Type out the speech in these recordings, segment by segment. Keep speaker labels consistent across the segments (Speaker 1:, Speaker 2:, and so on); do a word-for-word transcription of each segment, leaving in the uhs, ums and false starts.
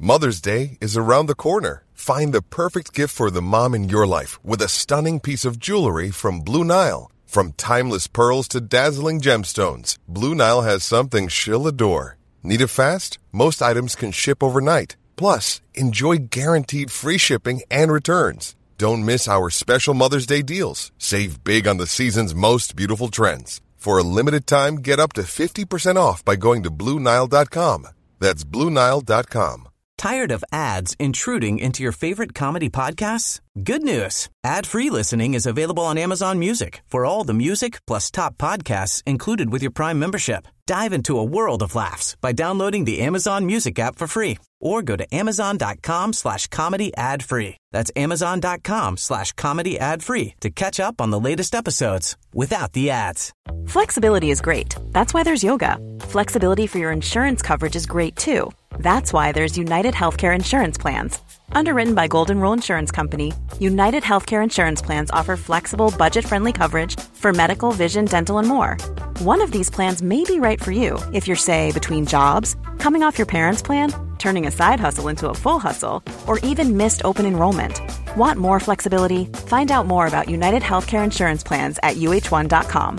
Speaker 1: Mother's Day is around the corner. Find the perfect gift for the mom in your life with a stunning piece of jewelry from Blue Nile. From timeless pearls to dazzling gemstones, Blue Nile has something she'll adore. Need it fast? Most items can ship overnight. Plus, enjoy guaranteed free shipping and returns. Don't miss our special Mother's Day deals. Save big on the season's most beautiful trends. For a limited time, get up to fifty percent off by going to Blue Nile dot com. That's Blue Nile dot com.
Speaker 2: Tired of ads intruding into your favorite comedy podcasts? Good news. Ad-free listening is available on Amazon Music for all the music plus top podcasts included with your Prime membership. Dive into a world of laughs by downloading the Amazon Music app for free or go to amazon.com slash comedy ad free. That's amazon.com slash comedy ad free to catch up on the latest episodes without the ads.
Speaker 3: Flexibility is great. That's why there's yoga. Flexibility for your insurance coverage is great too. That's why there's United Healthcare Insurance Plans. Underwritten by Golden Rule Insurance Company, United Healthcare Insurance Plans offer flexible, budget-friendly coverage for medical, vision, dental, and more. One of these plans may be right for you if you're, say, between jobs, coming off your parents' plan, turning a side hustle into a full hustle, or even missed open enrollment. Want more flexibility? Find out more about United Healthcare Insurance Plans at U H one dot com.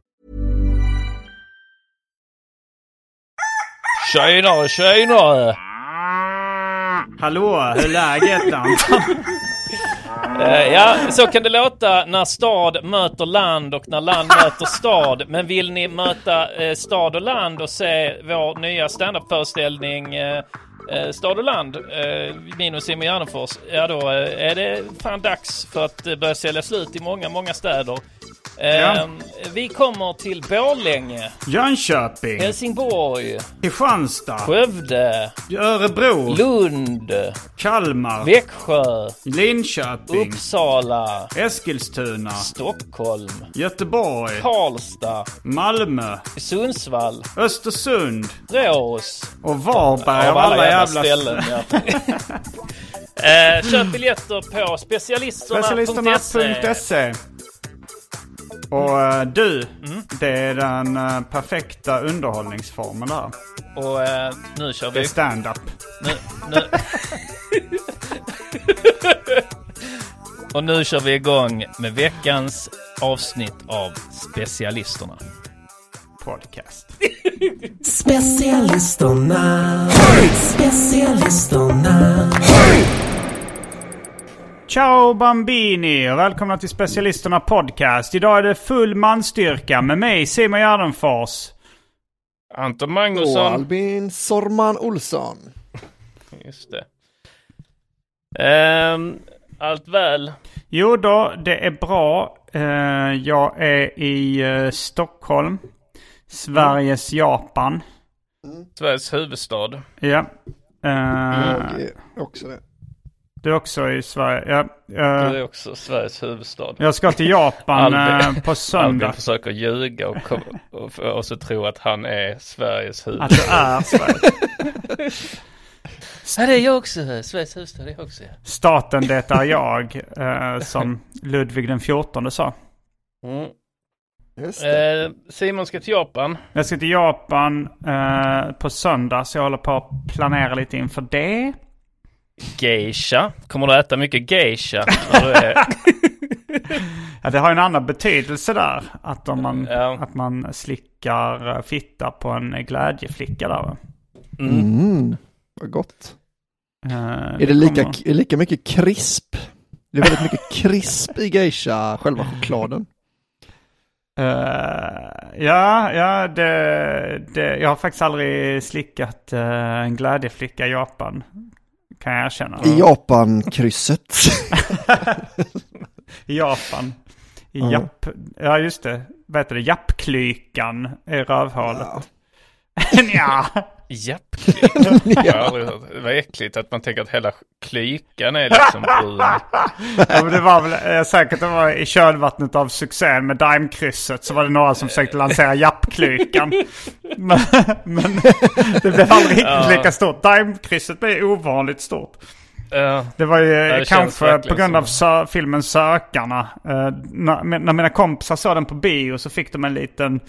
Speaker 4: Tjenare, tjenare!
Speaker 5: Hallå, hur är läget Anton?
Speaker 4: uh, ja, så kan det låta när stad möter land och när land möter stad. Men vill ni möta uh, stad och land och se vår nya stand-up-föreställning uh, uh, Stad och land uh, minus Simon Gärdenfors, ja då uh, är det fan dags för att uh, börja sälja slut i många, många städer.
Speaker 5: Ja.
Speaker 4: Uh, vi kommer till Borlänge,
Speaker 5: Jönköping,
Speaker 4: Helsingborg,
Speaker 5: Kristianstad,
Speaker 4: Skövde,
Speaker 5: Örebro,
Speaker 4: Lund,
Speaker 5: Kalmar,
Speaker 4: Växjö,
Speaker 5: Linköping,
Speaker 4: Uppsala,
Speaker 5: Eskilstuna,
Speaker 4: Stockholm,
Speaker 5: Göteborg,
Speaker 4: Karlstad,
Speaker 5: Malmö,
Speaker 4: Sundsvall,
Speaker 5: Östersund,
Speaker 4: Rås
Speaker 5: och Varberg
Speaker 4: av
Speaker 5: av
Speaker 4: alla jävla
Speaker 5: jävla
Speaker 4: ställen. Ja. eh, köp biljetter på specialisterna
Speaker 5: Specialisterna punkt se. Och uh, du,
Speaker 4: mm.
Speaker 5: det är den uh, perfekta underhållningsformen där.
Speaker 4: Och uh, nu kör vi
Speaker 5: stand-up.
Speaker 4: Nu, nu. Och nu kör vi igång med veckans avsnitt av Specialisterna
Speaker 5: Podcast.
Speaker 6: Specialisterna. Specialisterna.
Speaker 5: Ciao Bambini och välkomna till Specialisterna Podcast. Idag är det full manstyrka med mig, Simon Gärdenfors,
Speaker 4: Anton Magnusson
Speaker 7: och Albin Sorman Olsson.
Speaker 4: Just det. um, Allt väl?
Speaker 5: Jo då, det är bra. uh, Jag är i uh, Stockholm, Sveriges mm. Japan,
Speaker 4: mm. Sveriges huvudstad.
Speaker 5: Ja. uh,
Speaker 7: Jag är också det.
Speaker 5: Du är också i Sverige. Ja, uh,
Speaker 4: du är också Sveriges huvudstad.
Speaker 5: Jag ska till Japan uh, på söndag.
Speaker 4: Albin försöker ljuga och, kom, och, och så tro att han är Sveriges huvudstad.
Speaker 5: Att du är Sveriges.
Speaker 4: Ja, det är jag också. Sveriges huvudstad, det är jag också.
Speaker 5: Staten, det är jag. Uh, som Ludvig den fjortonde sa.
Speaker 4: Mm. Just det. Eh, Simon ska till Japan.
Speaker 5: Jag ska till Japan uh, på söndag. Så jag håller på att planera lite inför det.
Speaker 4: Geisha. Kommer du äta mycket geisha? När du är...
Speaker 5: Ja, det har en annan betydelse där. Att, om man,
Speaker 4: ja.
Speaker 5: att man slickar fitta på en glädjeflicka där.
Speaker 7: Mm. Mm. Vad gott.
Speaker 5: Uh,
Speaker 7: är det, det lika, kommer... lika mycket krisp? Det är väldigt mycket krisp i geisha, själva chokladen.
Speaker 5: Uh, ja, ja det, det, jag har faktiskt aldrig slickat uh, en glädjeflicka i Japan. Kan jag erkänna.
Speaker 7: I Japan-krysset.
Speaker 5: I Japan. I
Speaker 7: mm.
Speaker 5: Japp. Ja, just det. Vad heter det? Jappklykan i rövhålet.
Speaker 7: Ja.
Speaker 5: Ja.
Speaker 4: Jappklykan? Ja. Det var äckligt att man tänker att hela klykan är liksom brun.
Speaker 5: Ja, men det var väl säkert det var i kölvattnet av succén med Daimkrysset, så var det några som försökte lansera jappklykan. Men, men det blev aldrig riktigt ja. lika stort. Daimkrysset blev ovanligt stort.
Speaker 4: Uh,
Speaker 5: det var ju
Speaker 4: det
Speaker 5: kanske på grund av sö- filmen Sökarna. Uh, när, när mina kompisar såg den på bio så fick de en liten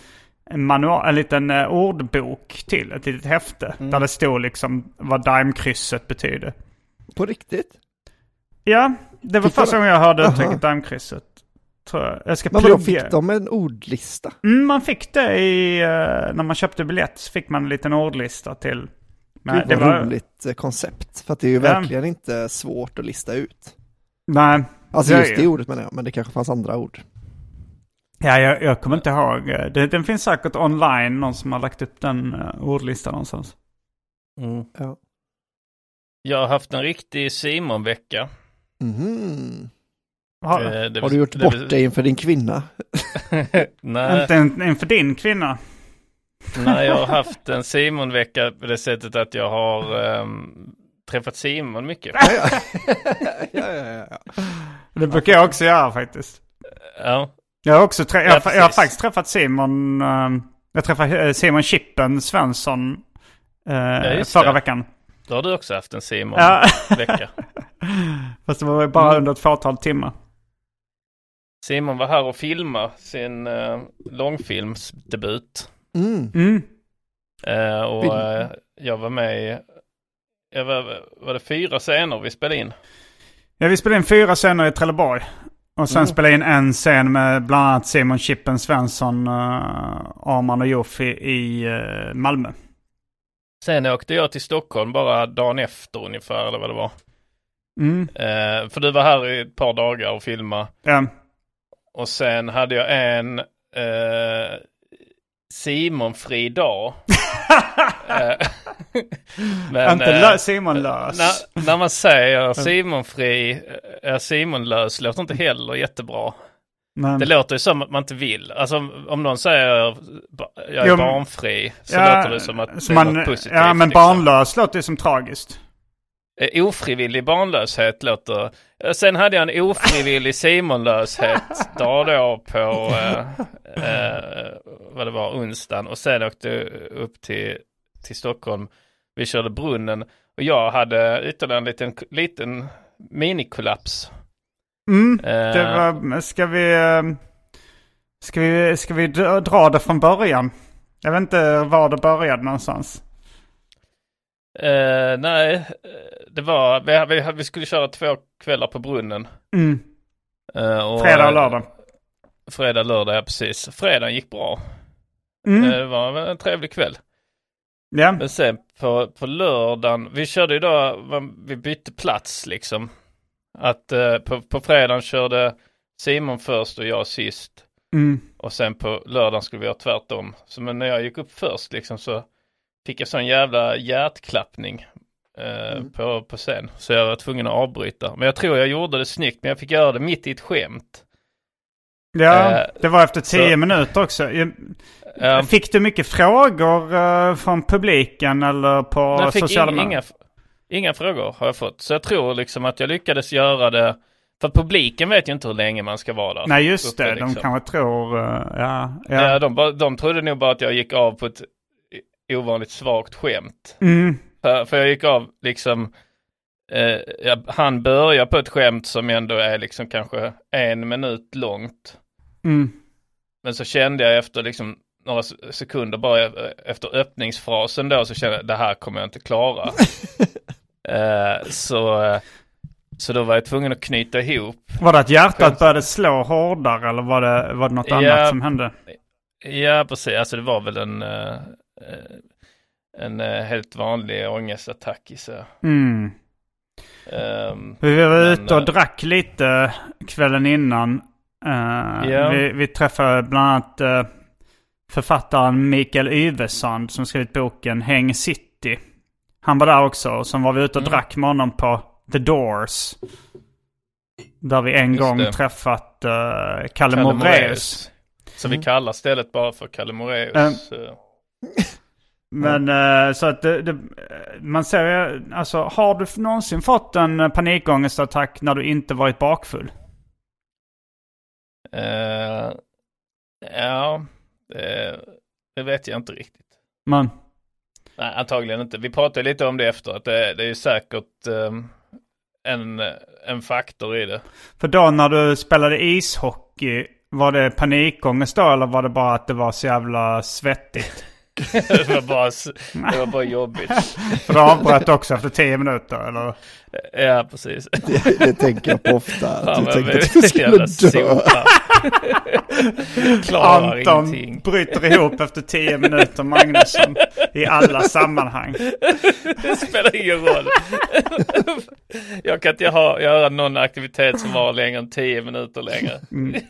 Speaker 5: en, manual, en liten uh, ordbok till, ett litet häfte. Mm. Där det stod liksom vad daimkrysset betyder.
Speaker 7: På riktigt?
Speaker 5: Ja, det var fick första gången jag hörde uttrycket daimkrysset. Tror jag. Jag ska
Speaker 7: men vadå, fick de en ordlista?
Speaker 5: Mm, man fick det i, uh, när man köpte biljett så fick man en liten ordlista till. Men
Speaker 7: Gud,
Speaker 5: det var
Speaker 7: roligt koncept. För att det är ju verkligen ja. inte svårt att lista ut.
Speaker 5: Nej.
Speaker 7: Alltså just det ordet menar jag, men det kanske fanns andra ord.
Speaker 5: Ja, jag, jag kommer inte ihåg. Det, den finns säkert online, någon som har lagt upp den uh, ordlistan någonstans.
Speaker 4: Mm.
Speaker 7: Ja.
Speaker 4: Jag har haft en riktig Simon-vecka.
Speaker 7: Mm.
Speaker 5: Har,
Speaker 4: eh, det,
Speaker 7: har du gjort
Speaker 4: det,
Speaker 7: bort
Speaker 4: det,
Speaker 7: dig inför din kvinna?
Speaker 4: Nej.
Speaker 5: Inte inför din kvinna?
Speaker 4: Nej, jag har haft en Simon-vecka på det sättet att jag har um, träffat Simon mycket.
Speaker 7: ja, ja, ja, ja.
Speaker 5: Det brukar jag också göra faktiskt.
Speaker 4: Ja.
Speaker 5: Jag har också trä-
Speaker 4: ja,
Speaker 5: jag, jag har faktiskt träffat Simon. Uh, jag träffade Simon Chippen Svensson uh, ja, förra det. veckan.
Speaker 4: Då har du också haft en Simon-vecka.
Speaker 5: Fast det var bara under ett fåtal timmar.
Speaker 4: Simon var här och filmade sin uh, långfilmsdebut.
Speaker 7: Mm.
Speaker 5: Mm.
Speaker 4: Uh, och uh, jag var med i, jag var, var det fyra scener vi spelade in?
Speaker 5: Ja, vi spelade in fyra scener i Trelleborg. Och sen mm. spelade in en scen med bland annat Simon Chippen Svensson, uh, Arman och Joff i, i uh, Malmö.
Speaker 4: Sen åkte jag till Stockholm bara dagen efter ungefär, eller vad det var.
Speaker 5: Mm.
Speaker 4: Uh, för du var här i ett par dagar och filmade.
Speaker 5: Ja.
Speaker 4: Och sen hade jag en uh, Simon-fri dag.
Speaker 5: Men, inte lö- Simon-lös.
Speaker 4: När, när man säger Simon-fri, är Simon-lös låter inte heller jättebra. Men. Det låter ju som att man inte vill. Alltså om någon säger jag är jo, barnfri så ja, låter det som att det
Speaker 5: man,
Speaker 4: är något positivt.
Speaker 5: Ja, men
Speaker 4: liksom.
Speaker 5: Barnlös låter ju som tragiskt.
Speaker 4: Ofrivillig barnlöshet låter. Sen hade jag en ofrivillig Simonlöshet dag då på eh, eh, vad det var, onsdagen. Och sen åkte jag upp till, till Stockholm. Vi körde brunnen. Och jag hade ytterligare en liten, liten minikollaps.
Speaker 5: Mm, eh, det var, ska vi ska vi, ska vi dra det från början? Jag vet inte var det började någonstans.
Speaker 4: Uh, nej, det var vi, vi, vi skulle köra två kvällar på brunnen.
Speaker 5: Mm.
Speaker 4: Uh, och,
Speaker 5: fredag och lördag.
Speaker 4: Fredag och lördag, ja precis. Fredagen gick bra.
Speaker 5: Mm.
Speaker 4: Uh, det var en trevlig kväll.
Speaker 5: Ja.
Speaker 4: Men sen på, på lördagen, vi körde idag, vi bytte plats liksom. Att uh, på, på fredagen körde Simon först och jag sist.
Speaker 5: Mm.
Speaker 4: Och sen på lördagen skulle vi ha tvärtom. Så men när jag gick upp först liksom så fick jag sån jävla hjärtklappning eh, mm. på, på scen. Så jag var tvungen att avbryta. Men jag tror jag gjorde det snyggt. Men jag fick göra det mitt i ett skämt.
Speaker 5: Ja, eh, det var efter tio
Speaker 7: så.
Speaker 5: minuter också. Jag, fick du mycket frågor uh, från publiken eller på
Speaker 4: jag fick
Speaker 5: sociala
Speaker 4: medier? Inga, inga frågor har jag fått. Så jag tror liksom att jag lyckades göra det. För publiken vet ju inte hur länge man ska vara där.
Speaker 5: Nej, just det.
Speaker 4: Liksom.
Speaker 5: De kanske tror... Uh, ja, ja.
Speaker 4: ja de, de trodde nog bara att jag gick av på ett ovanligt svagt skämt.
Speaker 5: Mm.
Speaker 4: För, för jag gick av liksom eh, jag, han börjar på ett skämt som ändå är liksom kanske en minut långt.
Speaker 5: Mm.
Speaker 4: Men så kände jag efter liksom några sekunder bara efter öppningsfrasen då så kände jag det här kommer jag inte klara. eh, så så då var jag tvungen att knyta ihop.
Speaker 5: Var det att hjärtat började slå hårdare eller var det, var det något annat
Speaker 4: ja,
Speaker 5: som hände?
Speaker 4: Ja, precis. Alltså det var väl en uh, en uh, helt vanlig ångestattack i sig.
Speaker 5: Mm.
Speaker 4: Um,
Speaker 5: vi var
Speaker 4: men,
Speaker 5: ute och drack lite kvällen innan. Uh,
Speaker 4: yeah.
Speaker 5: vi, vi träffade bland annat uh, författaren Mikael Yvesand som skrivit boken Häng City. Han var där också och sen var vi ute och mm. drack med honom på The Doors. Där vi en
Speaker 4: Just
Speaker 5: gång
Speaker 4: det.
Speaker 5: träffat uh, Kalle Moraeus.
Speaker 4: Så vi kallar stället bara för Kalle Moraeus.
Speaker 5: Um, men uh, så att det, det, man säger, alltså har du någonsin fått en panikångestattack när du inte varit bakfull?
Speaker 4: Uh, ja, det, det vet jag inte riktigt.
Speaker 5: Men
Speaker 4: nej, antagligen inte. Vi pratade lite om det efter att det, det är säkert um, en, en faktor i det.
Speaker 5: För då när du spelade ishockey var det panikångest då, eller var det bara att det var så jävla svettigt?
Speaker 4: det, var bara, det var bara jobbigt.
Speaker 5: För du avbröt också efter tio minuter, eller?
Speaker 4: Ja, precis.
Speaker 7: Det, det tänker jag på ofta.
Speaker 4: Fan,
Speaker 7: du tänkte
Speaker 4: vi,
Speaker 7: att du skulle dö.
Speaker 4: Klarar
Speaker 5: Anton
Speaker 4: ingenting.
Speaker 5: bryter ihop efter tio minuter, Magnusson, i alla sammanhang.
Speaker 4: Det spelar ingen roll. Jag kan inte ha, göra någon aktivitet som var längre än tio minuter längre. Mm.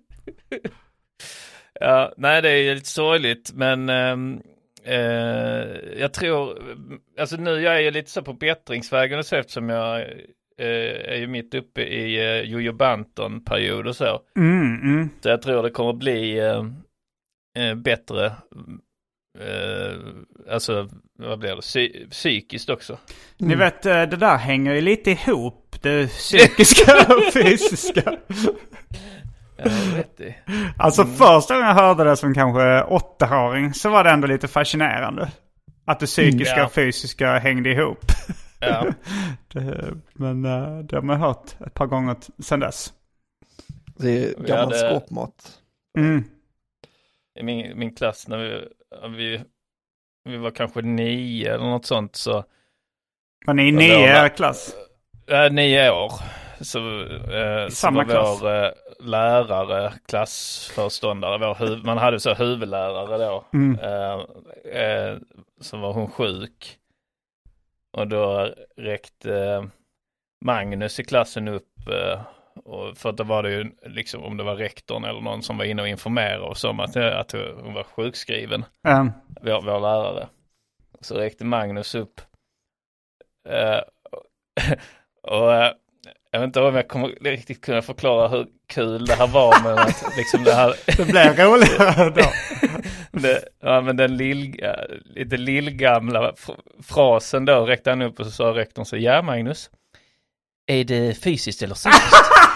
Speaker 4: Ja, nej, det är lite sorgligt, men ähm, äh, jag tror, alltså nu jag är ju lite så på bättringsvägen och så, eftersom jag äh, är ju mitt uppe i äh, Jojo Banton-period och så.
Speaker 5: Mm, mm.
Speaker 4: Så jag tror det kommer bli äh, äh, bättre, äh, alltså vad blir det, Psy- psykiskt också.
Speaker 5: Mm. Ni vet, det där hänger ju lite ihop, det psykiska och fysiska.
Speaker 4: Jag vet det.
Speaker 5: Alltså mm. första gången jag hörde det som kanske åttaåring så var det ändå lite fascinerande. Att det psykiska mm. och fysiska hängde ihop.
Speaker 4: Ja.
Speaker 5: det, men det har man hört ett par gånger sedan dess.
Speaker 7: Det är gammal hade... skåpmat.
Speaker 5: Mm.
Speaker 4: I min, min klass när vi, vi, vi var kanske nio eller något sånt så...
Speaker 5: Var ni i nio var, klass?
Speaker 4: Äh, nio år. Så, eh,
Speaker 5: samma
Speaker 4: så var
Speaker 5: klass.
Speaker 4: Vår eh, lärare, klassförståndare, vår huv- man hade så huvudlärare då.
Speaker 5: Mm.
Speaker 4: Eh, eh, så var hon sjuk. Och då räckte eh, Magnus i klassen upp. Eh, och för att då var det ju liksom, om det var rektorn eller någon som var inne och informerade oss om att, att hon var sjukskriven.
Speaker 5: Mm.
Speaker 4: Vår, vår lärare. Så räckte Magnus upp. Eh, och eh, jag vet inte om jag kommer riktigt kunna förklara hur kul det här var, men att liksom det här...
Speaker 5: Det blev roligare då.
Speaker 4: det, ja, men den lill, lite lillgamla frasen då räckte han upp och så sa rektorn så, ja Magnus, är det fysiskt eller psykiskt?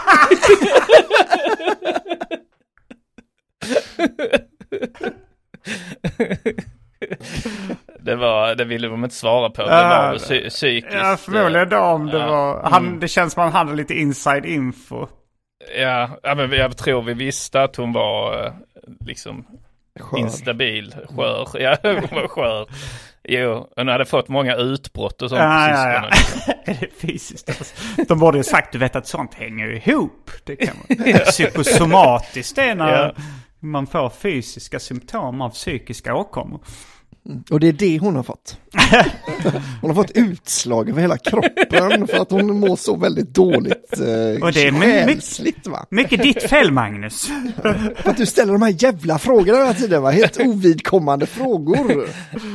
Speaker 4: Det var, det ville de inte svara på. Det var psy- psykiskt.
Speaker 5: Ja, förmodligen då om det
Speaker 4: ja.
Speaker 5: var... Han, mm. Det känns som att han hade lite inside info.
Speaker 4: Ja, ja, men jag tror vi visste att hon var liksom
Speaker 7: skör.
Speaker 4: Instabil, skör. Ja, hon var skör. Jo, hon hade fått många utbrott och sånt.
Speaker 5: Ja, ja, ja. Är det fysiskt? Alltså. De borde ju sagt, du vet att sånt hänger ihop. Det kan man. Ja. Psykosomatiskt är när ja. man får fysiska symptom av psykiska åkommor.
Speaker 7: Och det är det hon har fått. Hon har fått utslag över hela kroppen för att hon mår så väldigt dåligt eh,
Speaker 5: och det är
Speaker 7: själsligt, va?
Speaker 5: Mycket ditt fel, Magnus.
Speaker 7: För att du ställer de här jävla frågorna hela tiden, va? Helt ovidkommande frågor.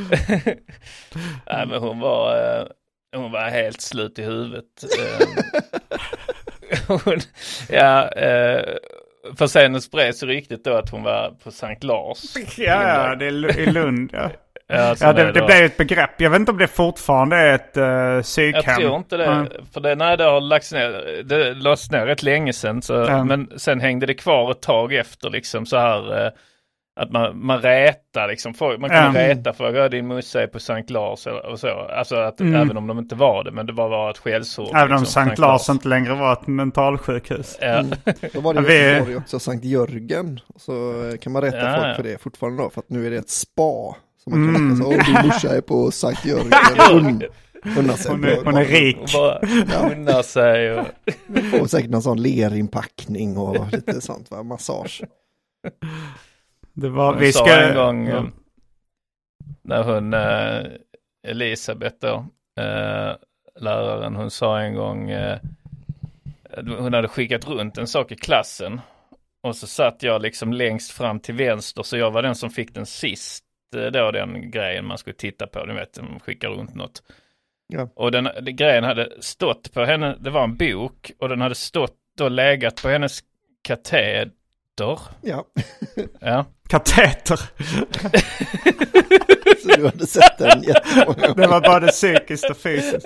Speaker 4: Nej, men hon var eh, hon var helt slut i huvudet. hon, ja, eh, för sen spreds så riktigt då att hon var på Sankt Lars.
Speaker 5: Ja, ja, det är i Lund, ja. Ja, ja det, det blev ett begrepp. Jag vet inte om det fortfarande är ett uh, psykhem.
Speaker 4: Jag tror inte det. Mm. För det, nej, det har lagts ner. Det lades ner rätt länge sedan. Så, mm. Men sen hängde det kvar ett tag efter liksom så här... Uh, att man, man rätar liksom. Folk, man kan mm. räta för att din musse är på Sankt Lars och så. Alltså att mm. även om de inte var det. Men det var, var ett skällsord.
Speaker 5: Även liksom, om Sankt, Sankt Lars, Lars inte längre var ett mentalsjukhus.
Speaker 7: Ja. Mm. Då var det ju vi... också Sankt Jörgen. Så kan man rätta ja, folk för det fortfarande då. För att nu är det ett spa. Som man kan mm. säga, din morsa är på Sankt Jörgen. Hon, hon,
Speaker 5: hon, är, hon är rik.
Speaker 4: Hon bara unnar sig. Och...
Speaker 7: får säkert någon sån leri-inpackning och lite sånt, va? Massage.
Speaker 5: Det var,
Speaker 4: hon
Speaker 5: vi
Speaker 4: sa
Speaker 5: ska...
Speaker 4: en gång ja. när hon, äh, Elisabeth då, äh, läraren, hon sa en gång, äh, hon hade skickat runt en sak i klassen. Och så satt jag liksom längst fram till vänster, så jag var den som fick den sist. Då den grejen man skulle titta på, du vet, de skickar runt något. Ja. Och den, den grejen hade stått på henne, det var en bok, och den hade stått och legat på hennes kateter.
Speaker 7: Ja.
Speaker 4: Ja.
Speaker 5: Kateter.
Speaker 7: Så du hade sett den jättemånga.
Speaker 5: Det var bara det psykiskt och fysiskt.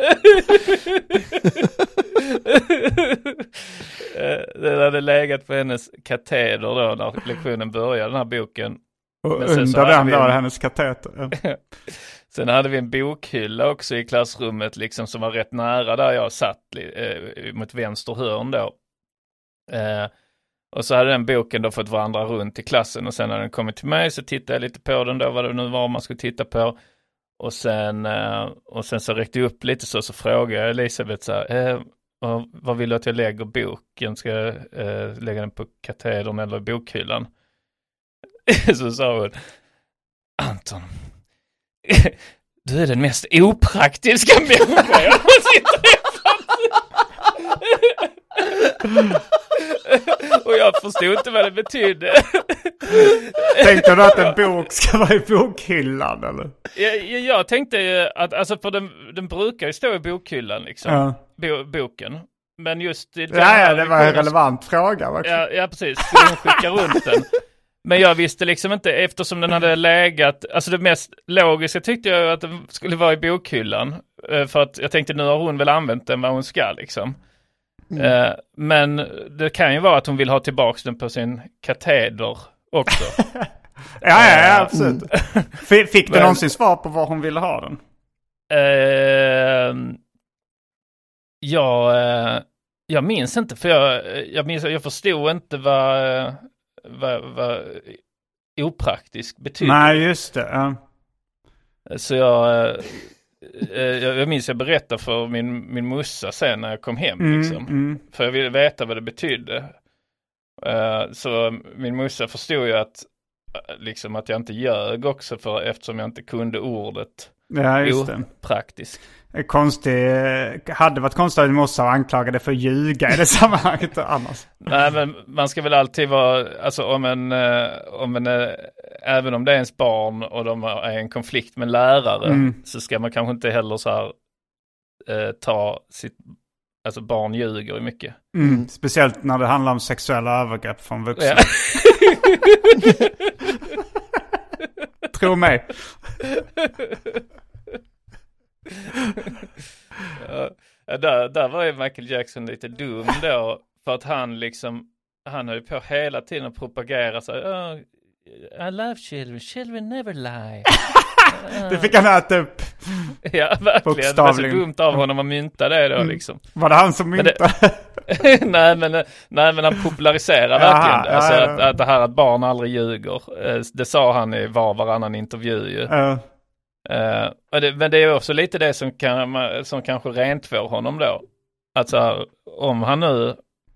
Speaker 4: Den hade legat på hennes kateter då när lektionen började, den här boken.
Speaker 5: Och under den var en... hennes kateter. Ja.
Speaker 4: Sen hade vi en bokhylla också i klassrummet liksom, som var rätt nära där jag satt eh, mot vänster hörn då. Eh, Och så hade den boken då fått vandra runt i klassen. Och sen när den kommit till mig så tittade jag lite på den då. Vad det nu var man skulle titta på. Och sen, och sen så räckte jag upp lite så. Så frågade jag Elisabeth så här. Eh, vad vill du att jag lägger boken? Ska jag eh, lägga den på katedern eller bokhyllan? Så sa hon. Anton. Du är den mest opraktiska människan jag sitter och jag förstod inte vad det betydde.
Speaker 5: Tänkte du att en bok ska vara i bokhyllan eller?
Speaker 4: Jag, jag, jag tänkte ju att alltså för den, den brukar ju stå i bokhyllan liksom. Ja. Bo, boken. Men just i den
Speaker 5: ja, ja, det var en relevant fråga.
Speaker 4: Ja, ja, precis. Skulle hon skicka runt den. Men jag visste liksom inte, eftersom den hade lägat, alltså det mest logiska tyckte jag att den skulle vara i bokhyllan. För att jag tänkte nu har hon väl använt den vad hon ska liksom. Mm. Men det kan ju vara att hon vill ha tillbaka den på sin kateder också.
Speaker 5: ja, ja, ja, absolut. Mm. Fick du Men, någonsin svar på vad hon ville ha den?
Speaker 4: Uh, ja, uh, jag minns inte, för jag, jag, minns, jag förstod inte vad... Uh, Vad, vad opraktisk betyder.
Speaker 5: Nej, just det. Ja.
Speaker 4: Så jag, jag, jag minns jag berättade för min, min mussa sen när jag kom hem. Mm, liksom. mm. För jag ville veta vad det betydde. Uh, så min mussa förstod ju att, liksom, att jag inte ljög också för, eftersom jag inte kunde ordet
Speaker 5: ja, just det.
Speaker 4: Opraktisk.
Speaker 5: Konstig, hade varit konstigt att morsa anklagade för att ljuga i det sammanhanget annars.
Speaker 4: Nej, men man ska väl alltid vara, alltså om en, om en även om det är ens barn och de är en konflikt med lärare mm. så ska man kanske inte heller så här eh, ta sitt, alltså barn ljuger mycket.
Speaker 5: Mm. Speciellt när det handlar om sexuella övergrepp från vuxna. Ja. Tro mig.
Speaker 4: ja, där, där var ju Michael Jackson lite dum då, för att han liksom han höll på hela tiden att propagera så oh, I love children, children never lie.
Speaker 5: Det fick han äta upp.
Speaker 4: Ja, verkligen. Det var så dumt av honom att mynta det då liksom.
Speaker 5: Var det han som myntade?
Speaker 4: Det... nej, men, nej, men han populariserar verkligen. Ja, alltså ja, ja. Att, att det här att barn aldrig ljuger. Det sa han i var varannan intervju ju. Ja. Uh, och det, men det är också lite det som, kan, som kanske rentvår honom då. Alltså om han nu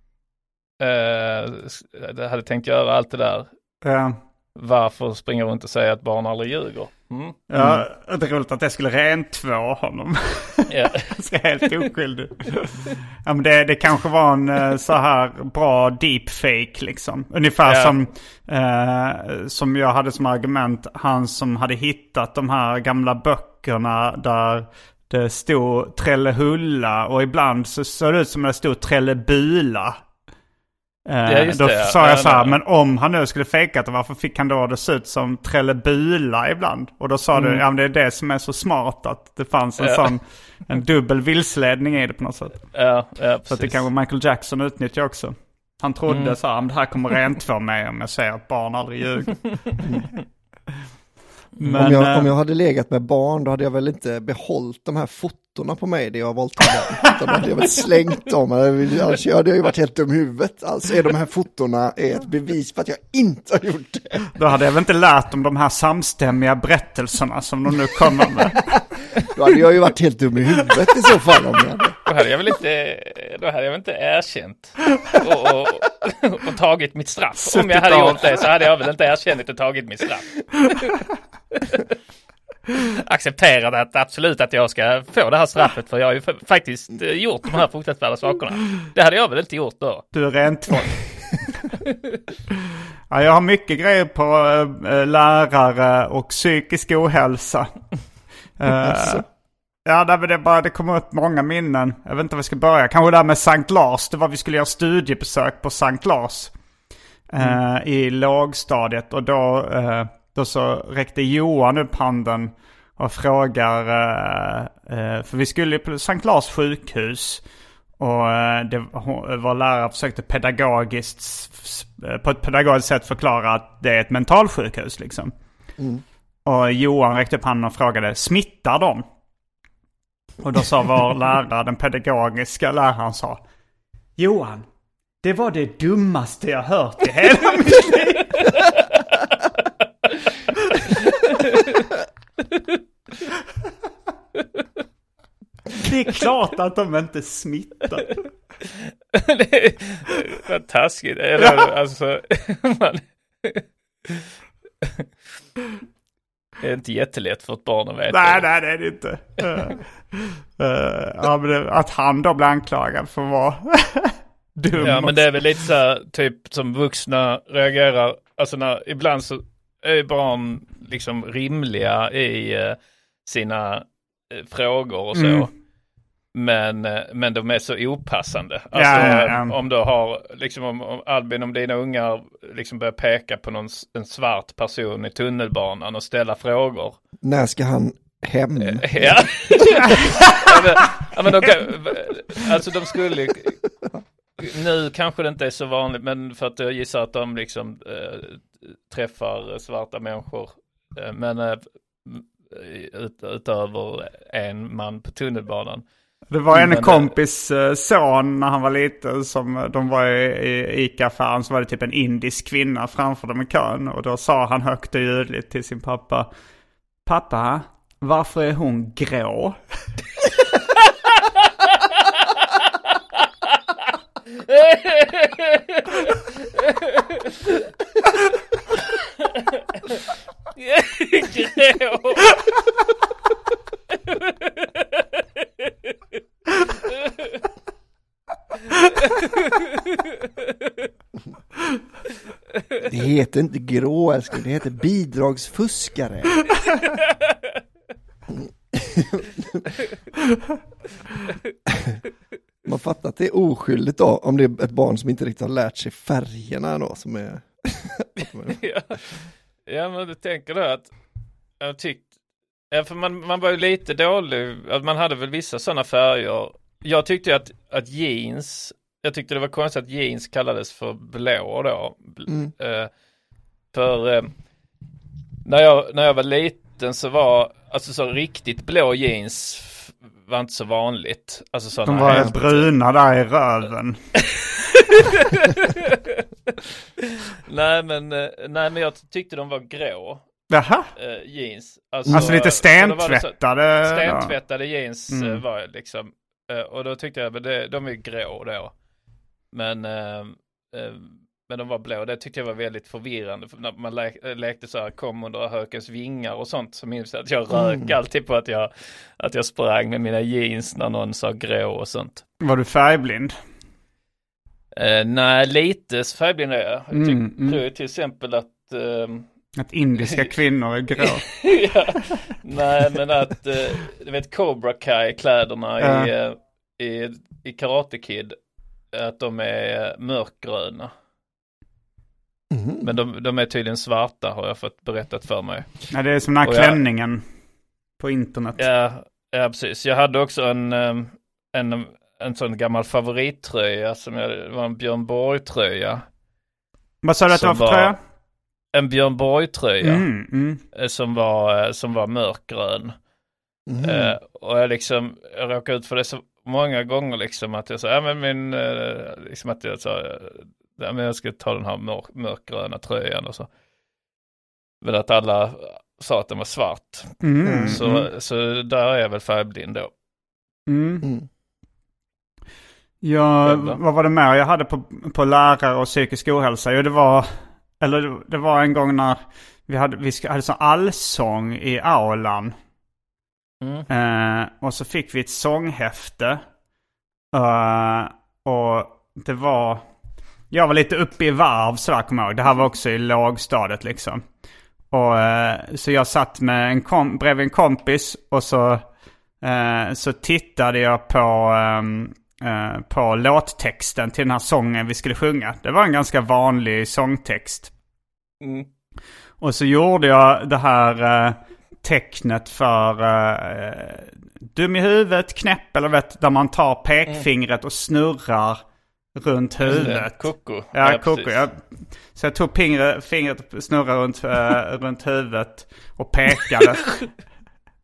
Speaker 4: uh, hade tänkt göra allt det där. Ja. Varför springer runt och säger att barn aldrig ljuger? Mm.
Speaker 5: Ja, det är roligt att det skulle rentvå honom. Ja. Det är helt oskyldig. Ja, men det, det kanske var en så här bra deepfake liksom. Ungefär ja. som, eh, som jag hade som argument. Han som hade hittat de här gamla böckerna där det stod Trellehulla. Och ibland så såg det ut som att det stod Trellebula. Eh, ja, då det, sa ja. jag så här, men om han nu skulle fejka det, varför fick han då det se ut som Trellebula ibland? Och då sa mm. du, ja men det är det som är så smart att det fanns en ja. sån en dubbel vilsledning i det på något sätt.
Speaker 4: Ja, ja,
Speaker 5: så att det kanske Michael Jackson utnyttjar också. Han trodde mm. så här, det här kommer rent för mig om jag säger att barn aldrig ljuger.
Speaker 7: Men, om, jag, om jag hade legat med barn, då hade jag väl inte behållit de här fotorna på mig det jag har valt att då hade jag väl slängt dem. Annars hade jag ju varit helt dum i huvudet. Alltså är de här fotorna är ett bevis på att jag inte har gjort det.
Speaker 5: Då hade jag väl inte lärt om de här samstämmiga berättelserna som de nu kommer med.
Speaker 7: Då hade jag ju varit helt dum i huvudet i så fall om jag hade.
Speaker 4: Då hade jag väl inte, då hade jag väl inte erkänt och, och, och, och tagit mitt straff. Suttit om jag hade av. gjort det så hade jag väl inte erkänt och tagit mitt straff. Accepterat att absolut att jag ska få det här straffet, för jag har ju faktiskt gjort de här fruktansvärda sakerna. Det hade jag väl inte gjort då.
Speaker 5: Du är rent två. Ja, jag har mycket grejer på äh, lärare och psykisk ohälsa. Uh, ja, det, är bara, det kommer upp många minnen. Jag vet inte var vi ska börja. Kanske där med Sankt Lars. Det var vi skulle göra studiebesök på Sankt Lars uh, mm. i lågstadiet. Och då, uh, då så räckte Johan upp handen och frågar uh, uh, för vi skulle på Sankt Lars sjukhus. Och uh, det var lärare försökte pedagogiskt på ett pedagogiskt sätt förklara att det är ett mentalsjukhus liksom. Mm. Och Johan räckte upp handen och frågade, smittar de? Och då sa vår lärare, den pedagogiska läraren, sa, Johan, Det var det dummaste jag hört i hela mitt liv. Det är klart att de inte smittar.
Speaker 4: Det är taskigt. Eller, ja. Alltså, man... Det är inte jättelätt för ett barn att veta.
Speaker 5: Nej, nej, det är det inte. uh, uh, ja, men det, att han då blir anklagad för att vara dum.
Speaker 4: Ja, men det är väl lite så här, typ som vuxna reagerar. Alltså när, ibland så är barn liksom rimliga i uh, sina uh, frågor och så. Mm. Men, men de är så opassande. Alltså,
Speaker 5: ja, ja, ja.
Speaker 4: Om du har, liksom om, om Albin, om dina ungar liksom börjar peka på någon, en svart person i tunnelbanan och ställa frågor.
Speaker 7: När ska han hem?
Speaker 4: Ja. Ja, men de kan, alltså de skulle, nu kanske det inte är så vanligt, men för att jag gissar att de liksom äh, träffar svarta människor. Äh, men äh, ut, utöver en man på tunnelbanan.
Speaker 5: Det var en kompis son när han var liten som de var i, i Ica-affären, så var det typ en indisk kvinna framför dem i kön. Och då sa han högt och ljudligt till sin pappa: pappa, varför är hon grå?
Speaker 4: Grå.
Speaker 7: Det heter inte grå, älskling. Det heter bidragsfuskare. Man fattar att det är oskyldigt då, om det är ett barn som inte riktigt har lärt sig färgerna då, som är...
Speaker 4: ja. ja, men du tänker då att jag tyckte, ja, för man, man var ju lite dålig, att man hade väl vissa sådana färger. Jag tyckte att, att jeans, jag tyckte det var konstigt att jeans kallades för blå då. Mm. Uh, för uh, när, jag, när jag var liten så var, alltså så riktigt blå jeans var inte så vanligt. Alltså såna
Speaker 5: de var
Speaker 4: helt...
Speaker 5: bruna där i röven.
Speaker 4: nej, men, nej, men jag tyckte de var grå.
Speaker 5: Jaha.
Speaker 4: Uh, jeans. Alltså,
Speaker 5: alltså lite stentvättade.
Speaker 4: Så, stentvättade jeans
Speaker 5: mm.
Speaker 4: uh, var liksom. Uh, och då tyckte jag att det, de är grå då. Men, uh, uh, men de var blå. Det tyckte jag var väldigt förvirrande. För när man le- lekte så här, kom under hökens vingar och sånt. Så minns jag att jag rök mm. alltid på att jag, att jag sprang med mina jeans när någon sa grå och sånt.
Speaker 5: Var du färgblind?
Speaker 4: Uh, nej, lite färgblind är jag.
Speaker 5: Mm,
Speaker 4: jag
Speaker 5: mm.
Speaker 4: tror till exempel att... Uh,
Speaker 5: att indiska kvinnor är grå.
Speaker 4: ja. Nej, men att uh, du vet Cobra Kai-kläderna uh. i, uh, i, i Karate Kid, att de är uh, mörkgröna. Mm. Men de, de är tydligen svarta, har jag fått berättat för mig.
Speaker 5: Ja, det är som den här klänningen jag, på internet.
Speaker 4: Ja, ja, precis. Jag hade också en, um, en, en sån gammal favorittröja som jag, var en Björn Borg-tröja.
Speaker 5: Vad sa du att det var för tröja?
Speaker 4: En Björn Borg-tröja
Speaker 5: mm, mm.
Speaker 4: som var som var mörkgrön. Mm. Uh, och jag liksom jag råkade ut för det så många gånger liksom att jag sa ja men min uh, liksom att jag sa ja, men jag ska ta den här mörk, mörkgröna tröjan och så. Men att alla sa att den var svart.
Speaker 5: Mm,
Speaker 4: så
Speaker 5: mm.
Speaker 4: så där är jag väl färgblind då.
Speaker 5: Mm. Mm. Ja, vad var det mer jag hade på på lärare och psykisk ohälsa? Jo, det var Eller det var en gång när vi hade, vi hade sån allsång i aulan. Mm. Eh, och så fick vi ett sånghäfte. Uh, och det var... Jag var lite uppe i varv, sådär kommer jag ihåg. Det här var också i lågstadiet liksom. Och, eh, så jag satt med en kom- bredvid en kompis. Och så, eh, så tittade jag på... Um, Uh, på låttexten till den här sången vi skulle sjunga. Det var en ganska vanlig sångtext.
Speaker 4: Mm.
Speaker 5: Och så gjorde jag det här uh, tecknet för uh, dum i huvudet, knäpp eller vet, där man tar pekfingret och snurrar runt huvudet.
Speaker 4: Koko.
Speaker 5: Ja, ja koko. Jag, så jag tog pingre, fingret och snurrade runt, uh, runt huvudet och pekade.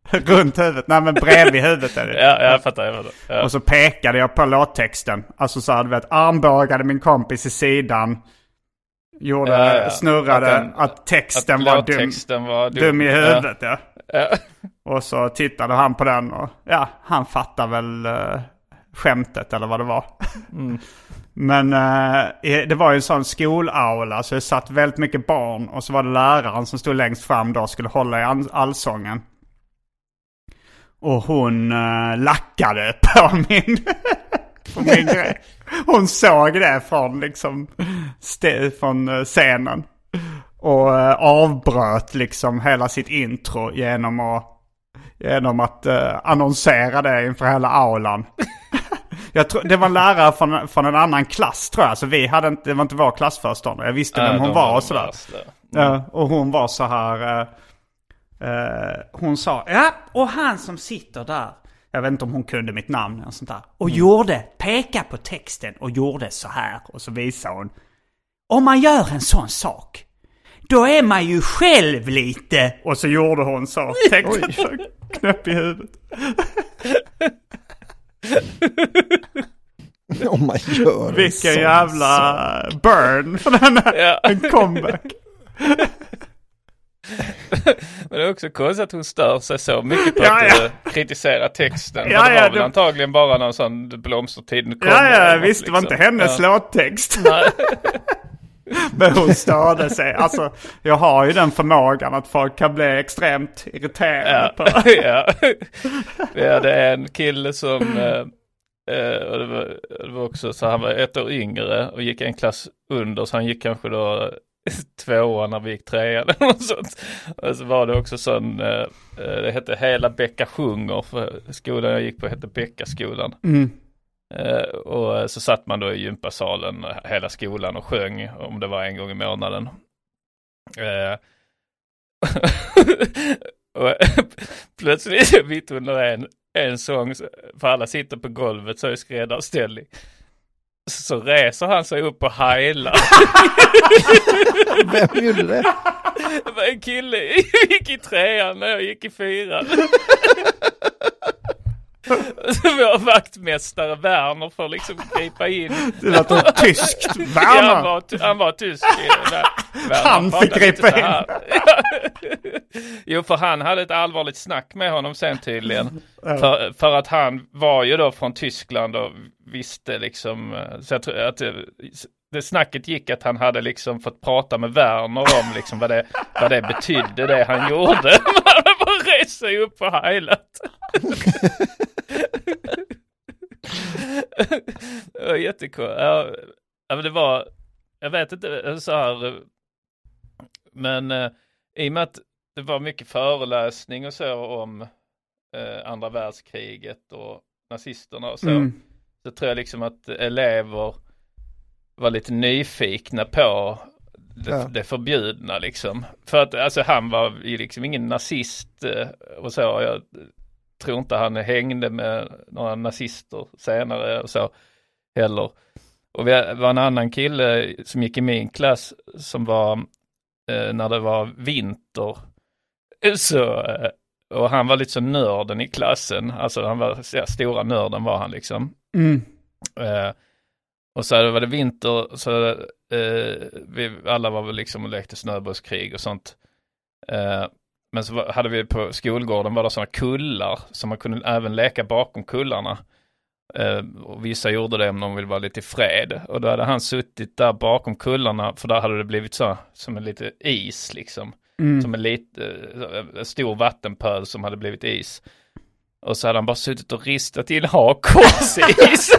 Speaker 5: Runt huvudet? Nej, men bredvid huvudet är det.
Speaker 4: Ja, jag fattar. Jag fattar. Ja.
Speaker 5: Och så pekade jag på låttexten. Alltså så hade vi ett armbågade min kompis i sidan. Gjorde, ja, ja. snurrade att, den, att texten att var, dum, var dum. dum i huvudet. Ja. Ja. Och så tittade han på den och ja, han fattade väl uh, skämtet eller vad det var. Mm. Men uh, det var ju en sån skolaula så det satt väldigt mycket barn. Och så var det läraren som stod längst fram då och skulle hålla i all- allsången. Och hon uh, lackade på min, på min grej. Hon såg det från, liksom, st- från scenen. Och uh, avbröt liksom hela sitt intro genom att, genom att uh, annonsera det inför hela aulan. Jag tror, det var en lärare från, från en annan klass tror jag. Så vi hade inte, det var inte vår klassföreståndare. Jag visste vem äh, hon var och sådär. Mm. Uh, och hon var så här... Uh, Uh, hon sa, ja, och han som sitter där, jag vet inte om hon kunde mitt namn eller sånt där, och mm. gjorde, peka på texten och gjorde så här, och så visade hon, om man gör en sån sak, då är man ju själv lite, och så gjorde hon så, texten så knäpp i huvudet.
Speaker 7: Om man gör en
Speaker 5: Vilken jävla sak. Burn för den här, ja. En comeback.
Speaker 4: Men det är också konstigt att hon stör sig så mycket på ja, att ja. kritisera texten. Ja, det var ja, väl det... antagligen bara någon sån blomstertid.
Speaker 5: Ja, ja, visst, liksom. Det var inte hennes ja. låttext. Men hon störde sig. Alltså, jag har ju den förmågan att folk kan bli extremt irriterade
Speaker 4: ja.
Speaker 5: på.
Speaker 4: Ja. Ja, det är en kille som... Uh, och det var, det var också så han var ett år yngre och gick en klass under, så han gick kanske då... tvåan när vi gick trean eller något sånt. Och så var det också sån eh, det hette Hela Bäcka sjunger, för skolan jag gick på hette Bäckaskolan. Mm. Eh, och så satt man då i gympasalen hela skolan och sjöng om det var en gång i månaden. Eh, och plötsligt mitt under en, en sång, för alla sitter på golvet så är skräddarställning. Så reser han sig upp och heilar.
Speaker 7: Vem gjorde det?
Speaker 4: Det var en kille. Jag gick i trean när jag gick i fyran. Så var vaktmästare Werner för liksom gripa in.
Speaker 5: Det var ett tyskt Werner.
Speaker 4: Ja, han, var, han var tysk.
Speaker 5: Werner, han fick gripa in. Jo, för han hade ett allvarligt snack med honom sen tydligen. För, för att han var ju då från Tyskland och visste liksom, så jag tror att det, det snacket gick att han hade liksom fått prata med Werner om liksom vad det, vad det betydde det han gjorde. Han hade bara rest sig upp och heilat. Det var jättekul. Ja, men det var, jag vet inte så här, men eh, i och med att det var mycket föreläsning och så om eh, andra världskriget och nazisterna och så, mm. så tror jag liksom att elever var lite nyfikna på det, ja. det förbjudna liksom. För att alltså, han var ju liksom ingen nazist eh, och så. Jag tror inte han hängde med några nazister senare och så heller. Och vi var en annan kille som gick i min klass som var eh, när det var vinter så, eh, och han var lite så nörden i klassen. Alltså han var, ja, stora nörden var han liksom. Mm. Eh, och så var det vinter så eh, vi alla var väl liksom och lekte snöbollskrig och sånt. Eh, men så hade vi på skolgården var det sådana kullar som man kunde även leka bakom kullarna. Uh, och vissa gjorde det om de ville vara lite i fred. Och då hade han suttit där bakom kullarna, för där hade det blivit så som en lite is liksom. Mm. Som en lite uh, en stor vattenpöl som hade blivit is. Och så hade han bara suttit och ristat in hakkors i isen.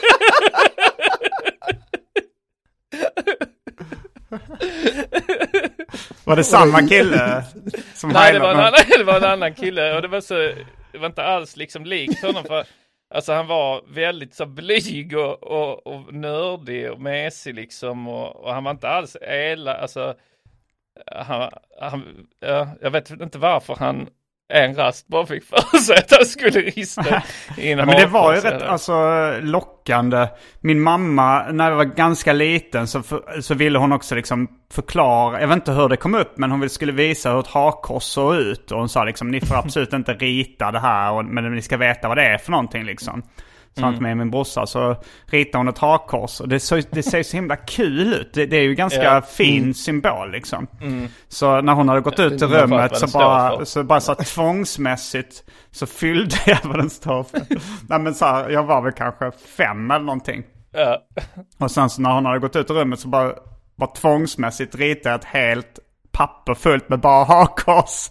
Speaker 5: Var det samma kille som
Speaker 4: Nej, det var, en annan, det var en annan kille. Och det var så, det var inte alls liksom likt honom, för alltså han var väldigt så blyg och, och, och nördig och mesig liksom, och, och han var inte alls elak, alltså han, han, ja, jag vet inte varför han en rast bara fick för sig att han skulle rista in.
Speaker 5: Ja, men det var ju rätt alltså, lockande. Min mamma, när jag var ganska liten så, för, så ville hon också liksom förklara, jag vet inte hur det kom upp, men hon skulle visa hur ett hakkors såg ut. Och hon sa liksom, ni får absolut inte rita det här, och, men ni ska veta vad det är för någonting liksom. Så mm. med min brorsa så ritade hon ett hakkors. Och det, så, det ser så himla kul ut. Det, det är ju ganska yeah. fin mm. symbol liksom. Mm. Så när hon hade gått ut i rummet så bara, så bara så tvångsmässigt så fyllde jag vad den står för. Nej, men så här, jag var väl kanske fem eller någonting. Yeah. Och sen så när hon hade gått ut i rummet så bara, bara tvångsmässigt ritade jag ett helt papper fullt med bara hakkors.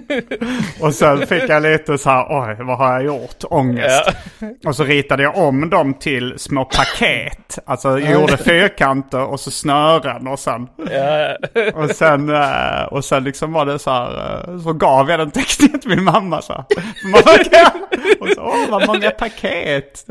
Speaker 5: Och sen fick jag lite så här, oj, vad har jag gjort? Ångest. Ja. Och så ritade jag om dem till små paket. Alltså jag gjorde fyrkanter och så snören och sen. Ja. Och sen och sen liksom var det så här, så gav jag den teckningen till min mamma så här. Mamma, och så, åh, vad många paket.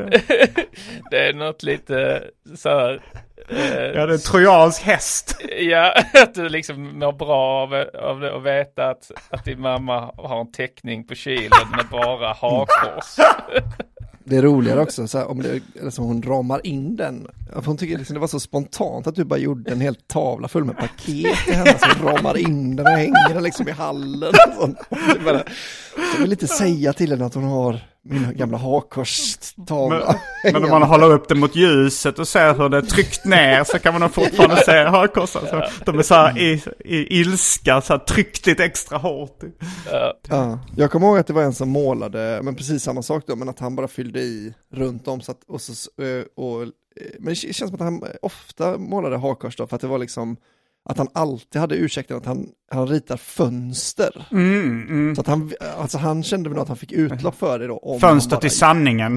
Speaker 4: Det är något lite så här.
Speaker 5: Ja, det är en trojansk häst.
Speaker 4: Ja, att du liksom mår bra av, av det och veta att, att din mamma har en teckning på kilen med bara hakkors.
Speaker 7: Det är roligare också så här, om det, alltså hon ramar in den. Hon tycker liksom det var så spontant att du bara gjorde en hel tavla full med paket i henne som ramar in den och hänger den liksom i hallen. Och bara, jag vill inte säga till henne att hon har min gamla hakkorstavla.
Speaker 5: Men, men om man håller upp det mot ljuset och ser hur det är tryckt ner så kan man fortfarande se hakkors. Alltså, de är så här i, i ilska, så här tryckt lite extra hårt.
Speaker 7: Ja. Ja, jag kommer ihåg att det var en som målade, men precis samma sak då, men att han bara fyllde i runt om. Så att, och så, och, men det känns som att han ofta målade hakkors då, för att det var liksom att han alltid hade ursäkten att han, han ritar fönster. Mm, mm. Så att han, alltså han kände väl att han fick utlopp för det då. Om
Speaker 5: fönster till sanningen.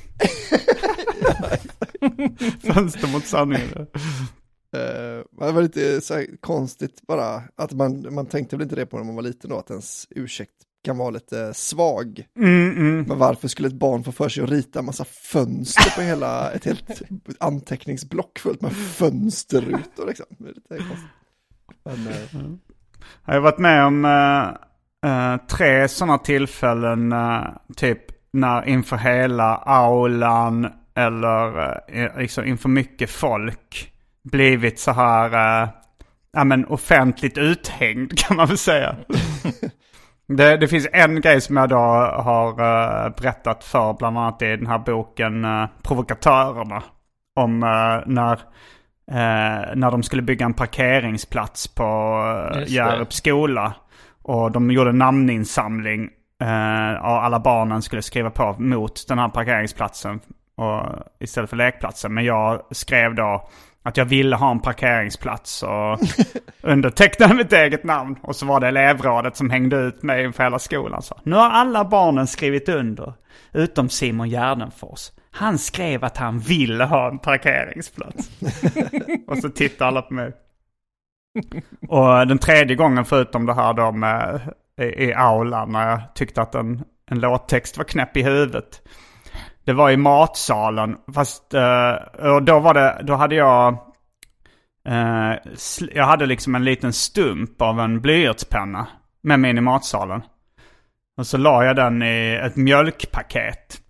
Speaker 5: Fönster mot sanningen.
Speaker 7: Uh, det var lite så här konstigt bara. Att man, man tänkte väl inte det på när man var liten då. Att ens ursäkt kan vara lite svag. Mm, mm. Men varför skulle ett barn få för sig att rita en massa fönster på hela ett helt anteckningsblock fullt med fönsterrutor liksom? Det är lite konstigt. Men, uh...
Speaker 5: mm. Jag har varit med om uh, uh, tre sådana tillfällen uh, typ när inför hela aulan eller uh, liksom inför mycket folk blivit så här uh, ja, men offentligt uthängd kan man väl säga. Det, det finns en grej som jag då har uh, berättat för, bland annat i den här boken uh, Provokatörerna, om uh, när, uh, när de skulle bygga en parkeringsplats på uh, Hjärups skola. Och de gjorde en namninsamling uh, och alla barnen skulle skriva på mot den här parkeringsplatsen och, istället för lekplatsen. Men jag skrev då att jag ville ha en parkeringsplats och undertecknade mitt eget namn. Och så var det elevrådet som hängde ut mig inför hela skolan. Så, nu har alla barnen skrivit under, utom Simon Gärdenfors. Han skrev att han ville ha en parkeringsplats. Och så tittade alla på mig. Och den tredje gången förutom det här då med, i, i aulan när jag tyckte att en, en låttext var knäpp i huvudet. Det var i matsalen, fast uh, och då var det, då hade jag uh, sl- jag hade liksom en liten stump av en blyertspenna med mig in i matsalen. Och så la jag den i ett mjölkpaket.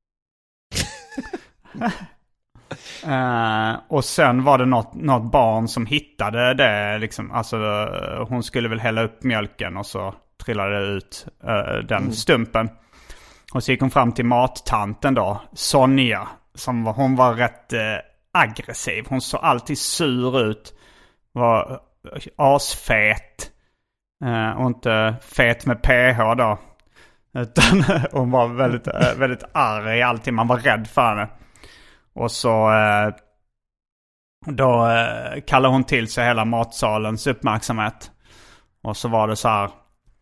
Speaker 5: uh, och sen var det något, något barn som hittade det liksom, alltså uh, hon skulle väl hälla upp mjölken och så trillade det ut uh, den mm. stumpen. Och så gick hon fram till mattanten då, Sonja, som var, hon var rätt eh, aggressiv. Hon såg alltid sur ut, var asfet eh, och inte fet med ph då. Utan hon var väldigt, eh, väldigt arg alltid, man var rädd för henne. Och så eh, då eh, kallade hon till sig hela matsalens uppmärksamhet. Och så var det så här: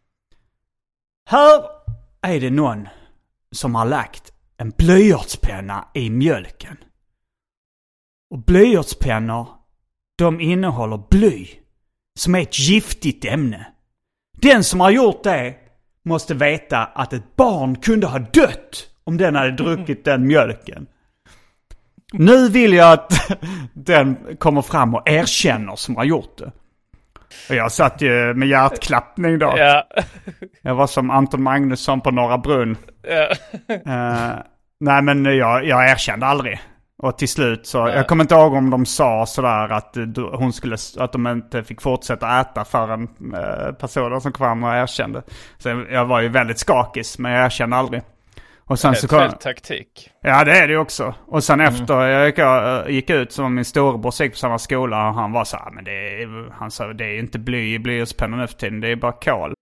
Speaker 5: här är det någon som har lagt en blyertspenna i mjölken. Och blyertspennor, de innehåller bly, som är ett giftigt ämne. Den som har gjort det måste veta att ett barn kunde ha dött om den hade druckit den mjölken. Nu vill jag att den kommer fram och erkänner som har gjort det. Och jag satt ju med hjärtklappning då.
Speaker 4: Ja.
Speaker 5: Jag var som Anton Magnusson på Norra Brunn.
Speaker 4: Ja.
Speaker 5: Uh, nej men jag, jag erkände aldrig. Och till slut så, ja. Jag kommer inte ihåg om de sa sådär att, hon skulle, att de inte fick fortsätta äta förrän uh, personen som kom fram och erkände. Så jag var ju väldigt skakis, men jag erkände aldrig. Och sen så kom,
Speaker 4: taktik.
Speaker 5: Ja, det är det också. Och sen mm. efter jag gick, jag gick ut som min storebror gick på samma skola och han var så här, men det är, han sa det är inte bly i blyertspennan efter tiden, det är bara kol.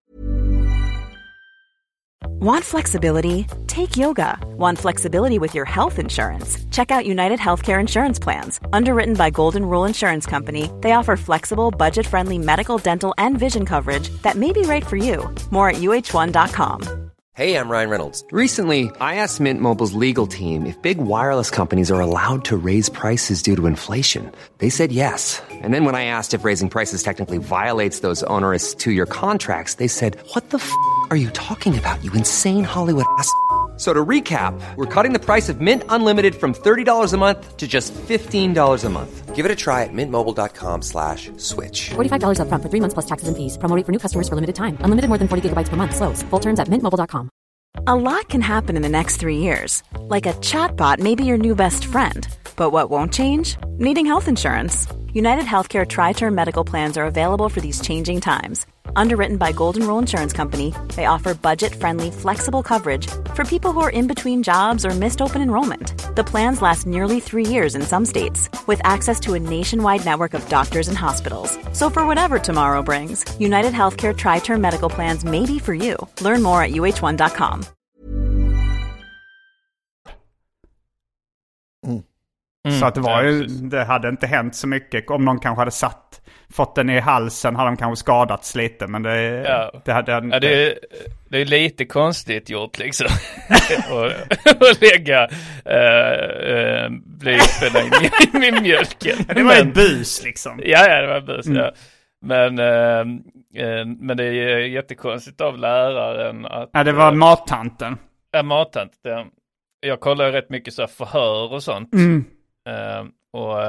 Speaker 3: Want flexibility? Take yoga. Want flexibility with your health insurance? Check out United Healthcare Insurance Plans. Underwritten by Golden Rule Insurance Company, they offer flexible, budget-friendly medical, dental, and vision coverage that may be right for you. More at U H one dot com.
Speaker 6: Hey, I'm Ryan Reynolds. Recently, I asked Mint Mobile's legal team if big wireless companies are allowed to raise prices due to inflation. They said yes. And then when I asked if raising prices technically violates those onerous two-year contracts, they said, what the f*** are you talking about, you insane Hollywood ass f- So to recap, we're cutting the price of Mint Unlimited from thirty dollars a month to just fifteen dollars a month. Give it a try at mintmobile.com slash switch.
Speaker 8: forty-five dollars up front for three months plus taxes and fees. Promo rate for new customers for limited time. Unlimited more than forty gigabytes per month. Slows full terms at mint mobile dot com.
Speaker 3: A lot can happen in the next three years. Like a chatbot may be your new best friend. But what won't change? Needing health insurance. United Healthcare Tri-Term Medical Plans are available for these changing times. Underwritten by Golden Rule Insurance Company, they offer budget-friendly, flexible coverage for people who are in between jobs or missed open enrollment. The plans last nearly three years in some states, with access to a nationwide network of doctors and hospitals. So for whatever tomorrow brings, United Healthcare Tri-Term Medical Plans may be for you. Learn more at U H one dot com.
Speaker 5: Mm. Mm. Så att det var ju, det hade inte hänt så mycket. Om någon kanske hade satt, fått den i halsen hade de kanske skadats lite. Men det,
Speaker 4: ja.
Speaker 5: det hade inte...
Speaker 4: Ja, det, är, det är lite konstigt gjort liksom. Att lägga äh, äh, blyertspennan i, i mjölken.
Speaker 5: Det var en bus liksom.
Speaker 4: Ja, ja det var en bus,
Speaker 5: mm.
Speaker 4: ja. Men, äh, äh, men det är jättekonstigt av läraren att...
Speaker 5: Ja, det var mattanten.
Speaker 4: Ja, mattanten. Jag kollar rätt mycket så här förhör och sånt.
Speaker 5: Mm.
Speaker 4: Uh, och,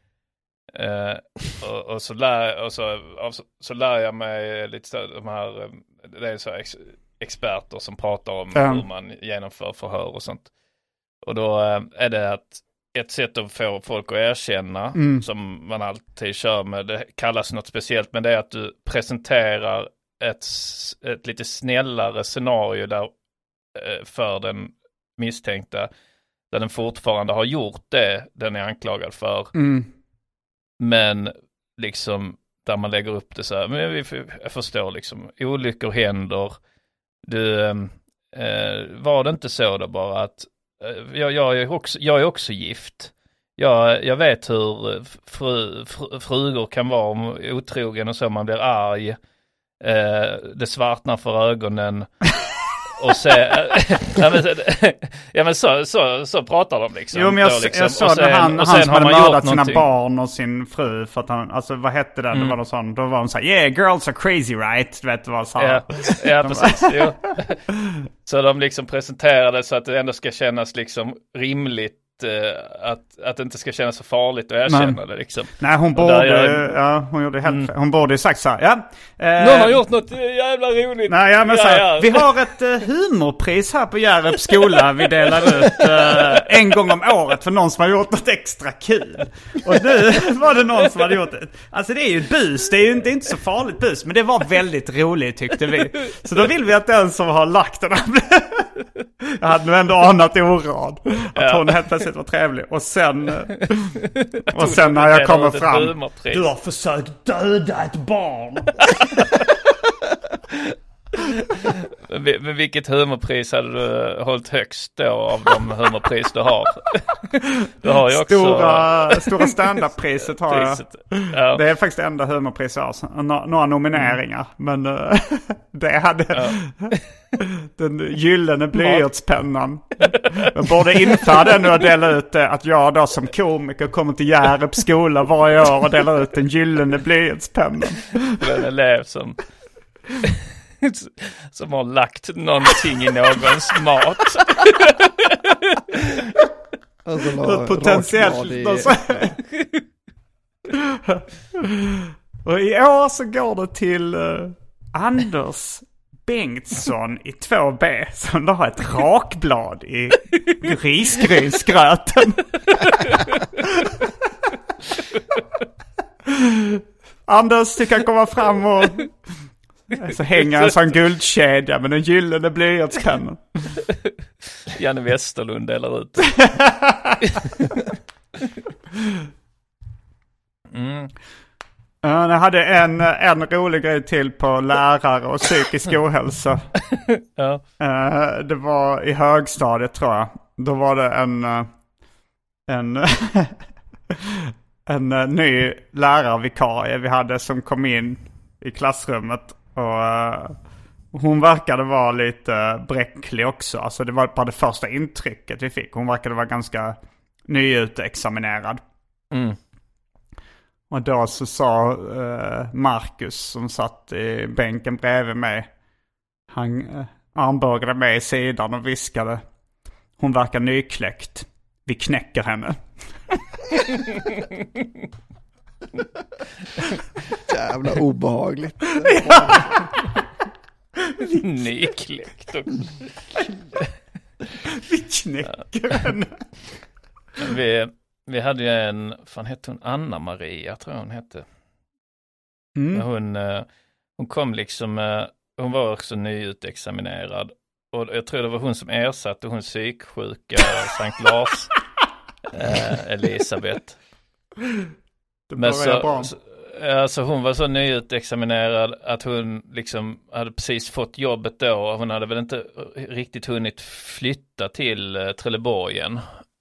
Speaker 4: uh, och, och, så lär, och, så, och så, så lär jag mig lite så de här, det är så här ex, experter som pratar om mm. hur man genomför förhör och sånt. Och då uh, är det att ett sätt att få folk att erkänna mm. som man alltid kör med, det kallas något speciellt, men det är att du presenterar ett, ett lite snällare scenario där, uh, för den misstänkta, där den fortfarande har gjort det den är anklagad för. Mm. Men liksom där man lägger upp det så här, men vi, jag förstår liksom, olyckor händer. Du, eh, var det inte så då bara att eh, jag, jag, är också, jag är också gift. Jag, jag vet hur fru, fru, frugor kan vara om otrogen och så, man blir arg. Eh, det svartnar för ögonen. Och se, ja men, ja, men så, så, så pratar de liksom.
Speaker 5: Jo, men jag,
Speaker 4: liksom.
Speaker 5: jag sa när han, han som hade mördat sina barn och sin fru för att han, alltså vad hette det? Mm. Det var någon sån, då var de så här, yeah, girls are crazy right? Du vet vad så här.
Speaker 4: Ja, ja precis. Jo. Så de liksom presenterade så att det ändå ska kännas liksom rimligt. Att, att det inte ska kännas så farligt att erkänna Nej. det liksom.
Speaker 5: Nej, hon borde, jag... ja, hon gjorde helt, mm. hon borde ju sagt så här, ja.
Speaker 4: Eh, Någon har gjort något jävla roligt.
Speaker 5: Nej, ja, men så här, ja, ja. Vi har ett uh, humorpris här på Hjärups skola. Vi delar ut uh, en gång om året för någon som har gjort något extra kul. Och nu var det någon som hade gjort det. Alltså det är ju bus, det är ju det är inte så farligt bus, men det var väldigt roligt tyckte vi. Så då vill vi att den som har lagt den här jag hade nog ändå anat i orad att ja. hon helt plötsligt var trevlig. Och sen och sen när jag kommer fram, du har försökt döda ett barn.
Speaker 4: Men vilket humorpris hade du hållit högst då av de humorpris du har? Du har ju också...
Speaker 5: Stora, stora stand-up-priset har jag. Ja. Det är faktiskt det enda humorpris jag har. Nå- några nomineringar. Mm. Men uh, det hade ja. den gyllene blyertspennan. Jag borde införa den och dela ut det. Att jag då som komiker kommer till Hjärups skola varje år och delar ut den gyllene blyertspennan.
Speaker 4: Det är en elev som... som har lagt någonting i någons mat.
Speaker 7: Alltså,
Speaker 5: potentiellt. Och i år så går det till uh, Anders Bengtsson i två B som har ett rakblad i risgrynsgröten. Anders, du kan komma fram och så hänger en sån guldkedja med en gyllene blyertspenna.
Speaker 4: Janne Westerlund delar ut.
Speaker 5: Mm. Jag hade en, en rolig grej till på lärare och psykisk ohälsa.
Speaker 4: Ja.
Speaker 5: Det var i högstadiet tror jag. Då var det en en, en ny lärarvikarie vi hade som kom in i klassrummet. Och hon verkade vara lite bräcklig också. Alltså det var bara det första intrycket vi fick. Hon verkade vara ganska nyutexaminerad. Mm. Och då så sa uh, Marcus som satt i bänken bredvid mig. Han uh, armbågade mig i sidan och viskade. Hon verkar nykläckt. Vi knäcker henne.
Speaker 7: Jävla obehagligt.
Speaker 4: Nykläckt.
Speaker 5: Vi knäcker henne.
Speaker 4: Vi... Vi hade ju en, fan hette hon Anna-Maria tror jag hon hette. Mm. Hon, hon kom liksom, hon var också nyutexaminerad. Och jag tror det var hon som ersatte hon psyksjuka Sankt Lars, eh, Elisabeth.
Speaker 5: Det
Speaker 4: Men så, så, alltså hon var så nyutexaminerad att hon liksom hade precis fått jobbet då. Hon hade väl inte riktigt hunnit flytta till eh, Trelleborgen.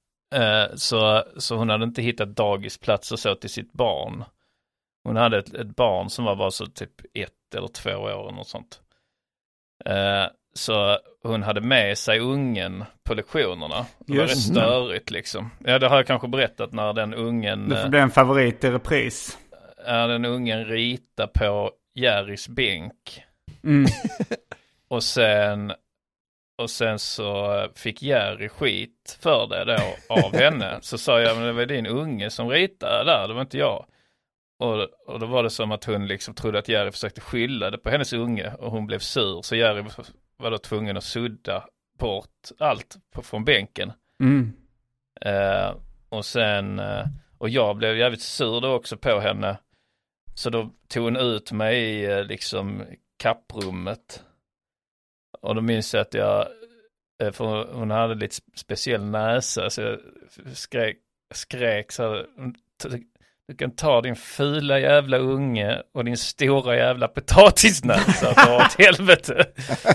Speaker 4: Så, så hon hade inte hittat dagisplats och så till sitt barn. Hon hade ett, ett barn som var bara så typ ett eller två år eller något sånt. Eh, så hon hade med sig ungen på lektionerna. Det var rätt störigt liksom. Ja, det har jag kanske berättat när den ungen...
Speaker 5: Det blev en favorit i repris.
Speaker 4: Ja, den ungen ritar på Jerrys bänk.
Speaker 5: Mm.
Speaker 4: Och sen... Och sen så fick Jerry skit för det då av henne. Så sa jag, men det var din unge som ritade där, det var inte jag. Och, och då var det som att hon liksom trodde att Jerry försökte skylla det på hennes unge. Och hon blev sur, så Jerry var då tvungen att sudda bort allt på, från bänken.
Speaker 5: Mm.
Speaker 4: Eh, och sen, eh, och jag blev jävligt sur då också på henne. Så då tog hon ut mig i eh, liksom kapprummet. Och då minns jag att jag, för hon hade lite speciell näsa, så jag skrek, skrek så här, du kan ta din fula jävla unge och din stora jävla potatisnäsa för ett helvete.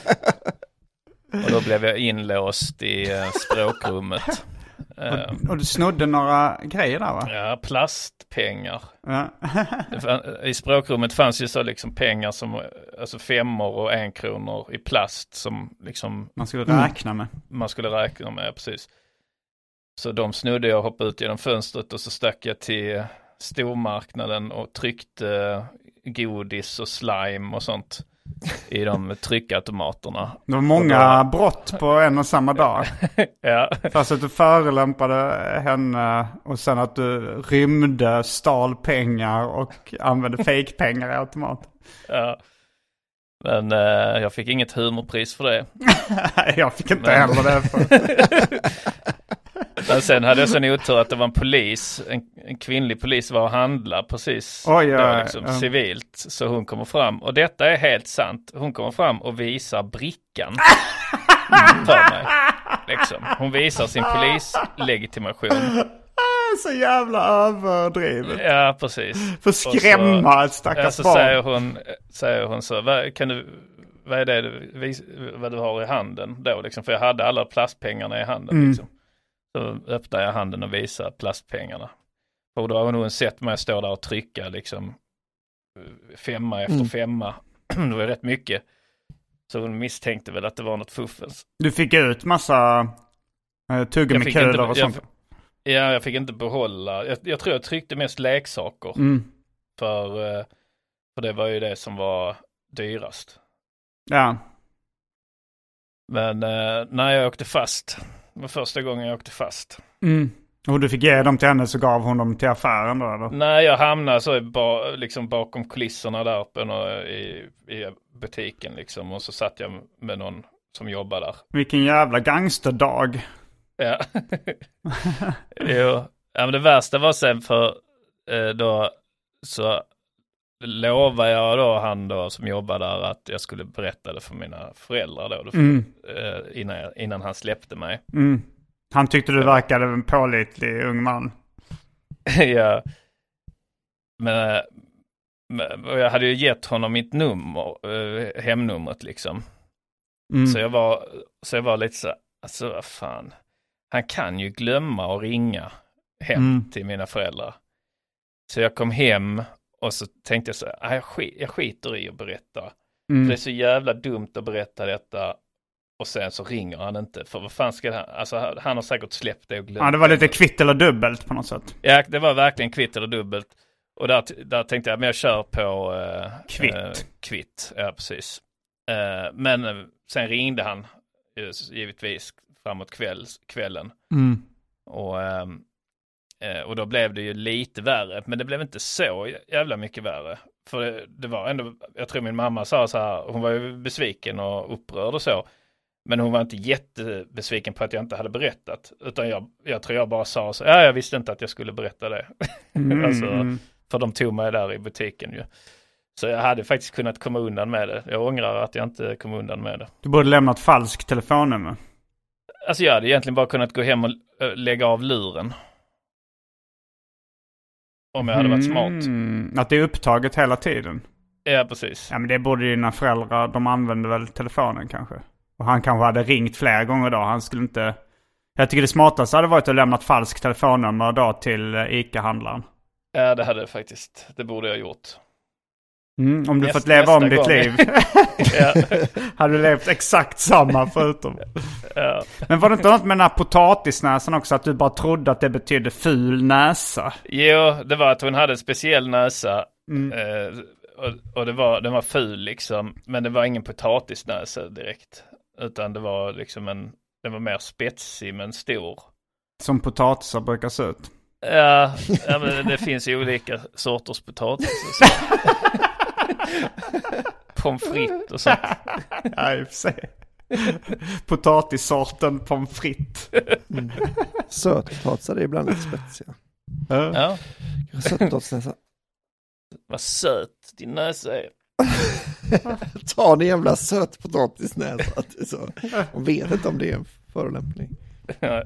Speaker 4: Och då blev jag inlåst i språkrummet.
Speaker 5: Och, och du snodde några grejer där, va?
Speaker 4: Ja, plastpengar.
Speaker 5: Ja.
Speaker 4: I språkrummet fanns ju så liksom pengar som, alltså femmor och en kronor i plast som liksom...
Speaker 5: Man skulle räkna med.
Speaker 4: Man skulle räkna med, precis. Så de snodde jag och hoppade ut genom fönstret och så stack jag till stormarknaden och tryckte godis och slime och sånt i de tryckautomaterna.
Speaker 5: Det var många då... brott på en och samma dag.
Speaker 4: Ja.
Speaker 5: Fast att du förelämpade henne och sen att du rymde, stal pengar och använde fake-pengar i automaten.
Speaker 4: Ja. Men eh, jag fick inget humorpris för det.
Speaker 5: Jag fick inte Men... heller det. För...
Speaker 4: Men sen hade jag sån otur att det var en polis, en, en kvinnlig polis var och handla precis
Speaker 5: oh, ja,
Speaker 4: då, liksom,
Speaker 5: ja.
Speaker 4: civilt. Så hon kommer fram, och detta är helt sant, hon kommer fram och visar brickan för mig. Liksom. Hon visar sin polislegitimation.
Speaker 5: Så jävla överdrivet.
Speaker 4: Ja, precis.
Speaker 5: För skrämma ett stackars
Speaker 4: ja, så
Speaker 5: barn.
Speaker 4: säger hon, säger hon så, vad, kan du, vad är det du, vis, vad du har i handen då? Liksom, för jag hade alla plastpengarna i handen.
Speaker 5: Mm.
Speaker 4: Liksom. Så öppnar jag handen och visar plastpengarna. Och då har hon sett mig stå där och trycka liksom femma efter mm. femma. Det var rätt mycket. Så hon misstänkte väl att det var något fuffens.
Speaker 5: Du fick ut massa uh, tuggummikulor och sånt.
Speaker 4: Jag, ja, jag fick inte behålla. Jag, jag tror jag tryckte mest leksaker.
Speaker 5: Mm.
Speaker 4: För, för det var ju det som var dyrast.
Speaker 5: Ja.
Speaker 4: Men uh, när jag åkte fast. Det var första gången jag åkte fast.
Speaker 5: Mm. Och du fick ge dem till henne så gav hon dem till affären då eller?
Speaker 4: Nej, jag hamnade så ba, liksom bakom kulisserna där uppe i, i butiken liksom. Och så satt jag med någon som jobbar där.
Speaker 5: Vilken jävla gangsterdag.
Speaker 4: Ja. Jo. Ja, men det värsta var sen för eh, då så lovade jag då han då som jobbar där att jag skulle berätta det för mina föräldrar då, då
Speaker 5: mm.
Speaker 4: eh, innan, innan han släppte mig.
Speaker 5: Mm. Han tyckte du verkade en pålitlig ung man.
Speaker 4: Ja. Men, men jag hade ju gett honom mitt nummer, eh, hemnumret liksom. Mm. Så jag var så jag var lite så, alltså vad fan. Han kan ju glömma att ringa hem mm. till mina föräldrar. Så jag kom hem och så tänkte jag så här, jag, skit, jag skiter i att berätta. Mm. För det är så jävla dumt att berätta detta och sen så ringer han inte. För vad fan ska han, alltså han har säkert släppt det och glömt.
Speaker 5: Ja, det var lite kvitt eller dubbelt på något sätt.
Speaker 4: Ja, det var verkligen kvitt eller dubbelt. Och där, där tänkte jag, men jag kör på eh,
Speaker 5: kvitt.
Speaker 4: Eh, kvitt, ja precis. Eh, men eh, sen ringde han givetvis framåt kvälls, kvällen.
Speaker 5: Mm.
Speaker 4: Och, eh, och då blev det ju lite värre. Men det blev inte så jävla mycket värre. För det, det var ändå, jag tror min mamma sa så här, hon var ju besviken och upprörd och så. Men hon var inte jättebesviken på att jag inte hade berättat. Utan jag, jag tror jag bara sa så, ja jag visste inte att jag skulle berätta det. Mm. Alltså, för de tog mig där i butiken ju. Så jag hade faktiskt kunnat komma undan med det. Jag ångrar att jag inte kom undan med det.
Speaker 5: Du borde lämna ett falskt telefonnummer.
Speaker 4: Alltså jag hade egentligen bara kunnat gå hem och lägga av luren. Om jag hade varit smart.
Speaker 5: Mm, att det är upptaget hela tiden.
Speaker 4: Ja, precis.
Speaker 5: Ja, men det borde dina föräldrar, de använde väl telefonen kanske. Och han kanske hade ringt flera gånger då. Han skulle inte... Jag tycker det smartaste hade varit att lämna ett falskt telefonnummer då till ICA-handlaren.
Speaker 4: Ja, det hade det faktiskt. Det borde jag gjort.
Speaker 5: Mm, om du
Speaker 4: Näst,
Speaker 5: fått leva om ditt
Speaker 4: gång.
Speaker 5: liv. Hade du levt exakt samma förutom.
Speaker 4: Ja. Men
Speaker 5: var det inte något med den här potatisnäsan också? Att du bara trodde att det betydde ful näsa?
Speaker 4: Jo, det var att hon hade en speciell näsa.
Speaker 5: Mm.
Speaker 4: Eh, och och det var, den var ful liksom. Men det var ingen potatisnäsa direkt. Utan det var liksom en... Den var mer spetsig men stor.
Speaker 5: Som potatisar brukar se ut.
Speaker 4: Ja, ja men det finns ju olika sorters potatis. Pommes frites och sånt.
Speaker 5: Ja, i och för sig. Potatissorten pommes frites.
Speaker 7: Mm. Sötpotatisar är ibland lite spetsiga.
Speaker 4: Ja. Ja.
Speaker 7: Sötpotatisnäsa.
Speaker 4: Vad söt din näsa är.
Speaker 7: Ta en jävla sötpotatisnäsa. Så. Man vet inte om det är en förolämpning.
Speaker 4: Ja.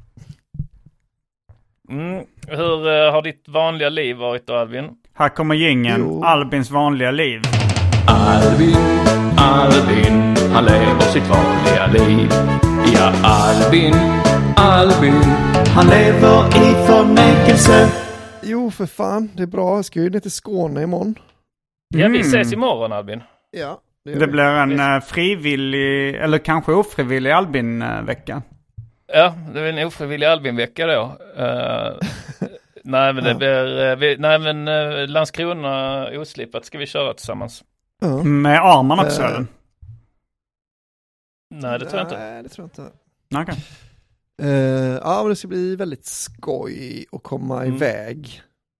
Speaker 4: Mm. Hur uh, har ditt vanliga liv varit då, Albin?
Speaker 5: Här kommer jingeln. Albins vanliga liv.
Speaker 9: Albin, Albin, han lever sitt vanliga liv. Ja, Albin, Albin, han lever i förnekelse.
Speaker 7: Jo, för fan. Det är bra. Jag ska ju ner till Skåne imorgon.
Speaker 4: Ja, vi ses imorgon, Albin.
Speaker 7: Ja.
Speaker 5: Det, det blir en uh, frivillig, eller kanske ofrivillig Albin-vecka.
Speaker 4: Ja, det är en ofrivillig Albin-vecka då. Uh, nej, men det blir... Uh, vi, nej, men uh, Landskrona oslipat ska vi köra tillsammans.
Speaker 5: Uh. Med Arman också, uh. eller?
Speaker 4: Nej, det tror jag inte.
Speaker 7: Nej, det tror jag inte.
Speaker 5: Okay.
Speaker 7: Uh, ja, men det ska bli väldigt skoj att komma mm. iväg.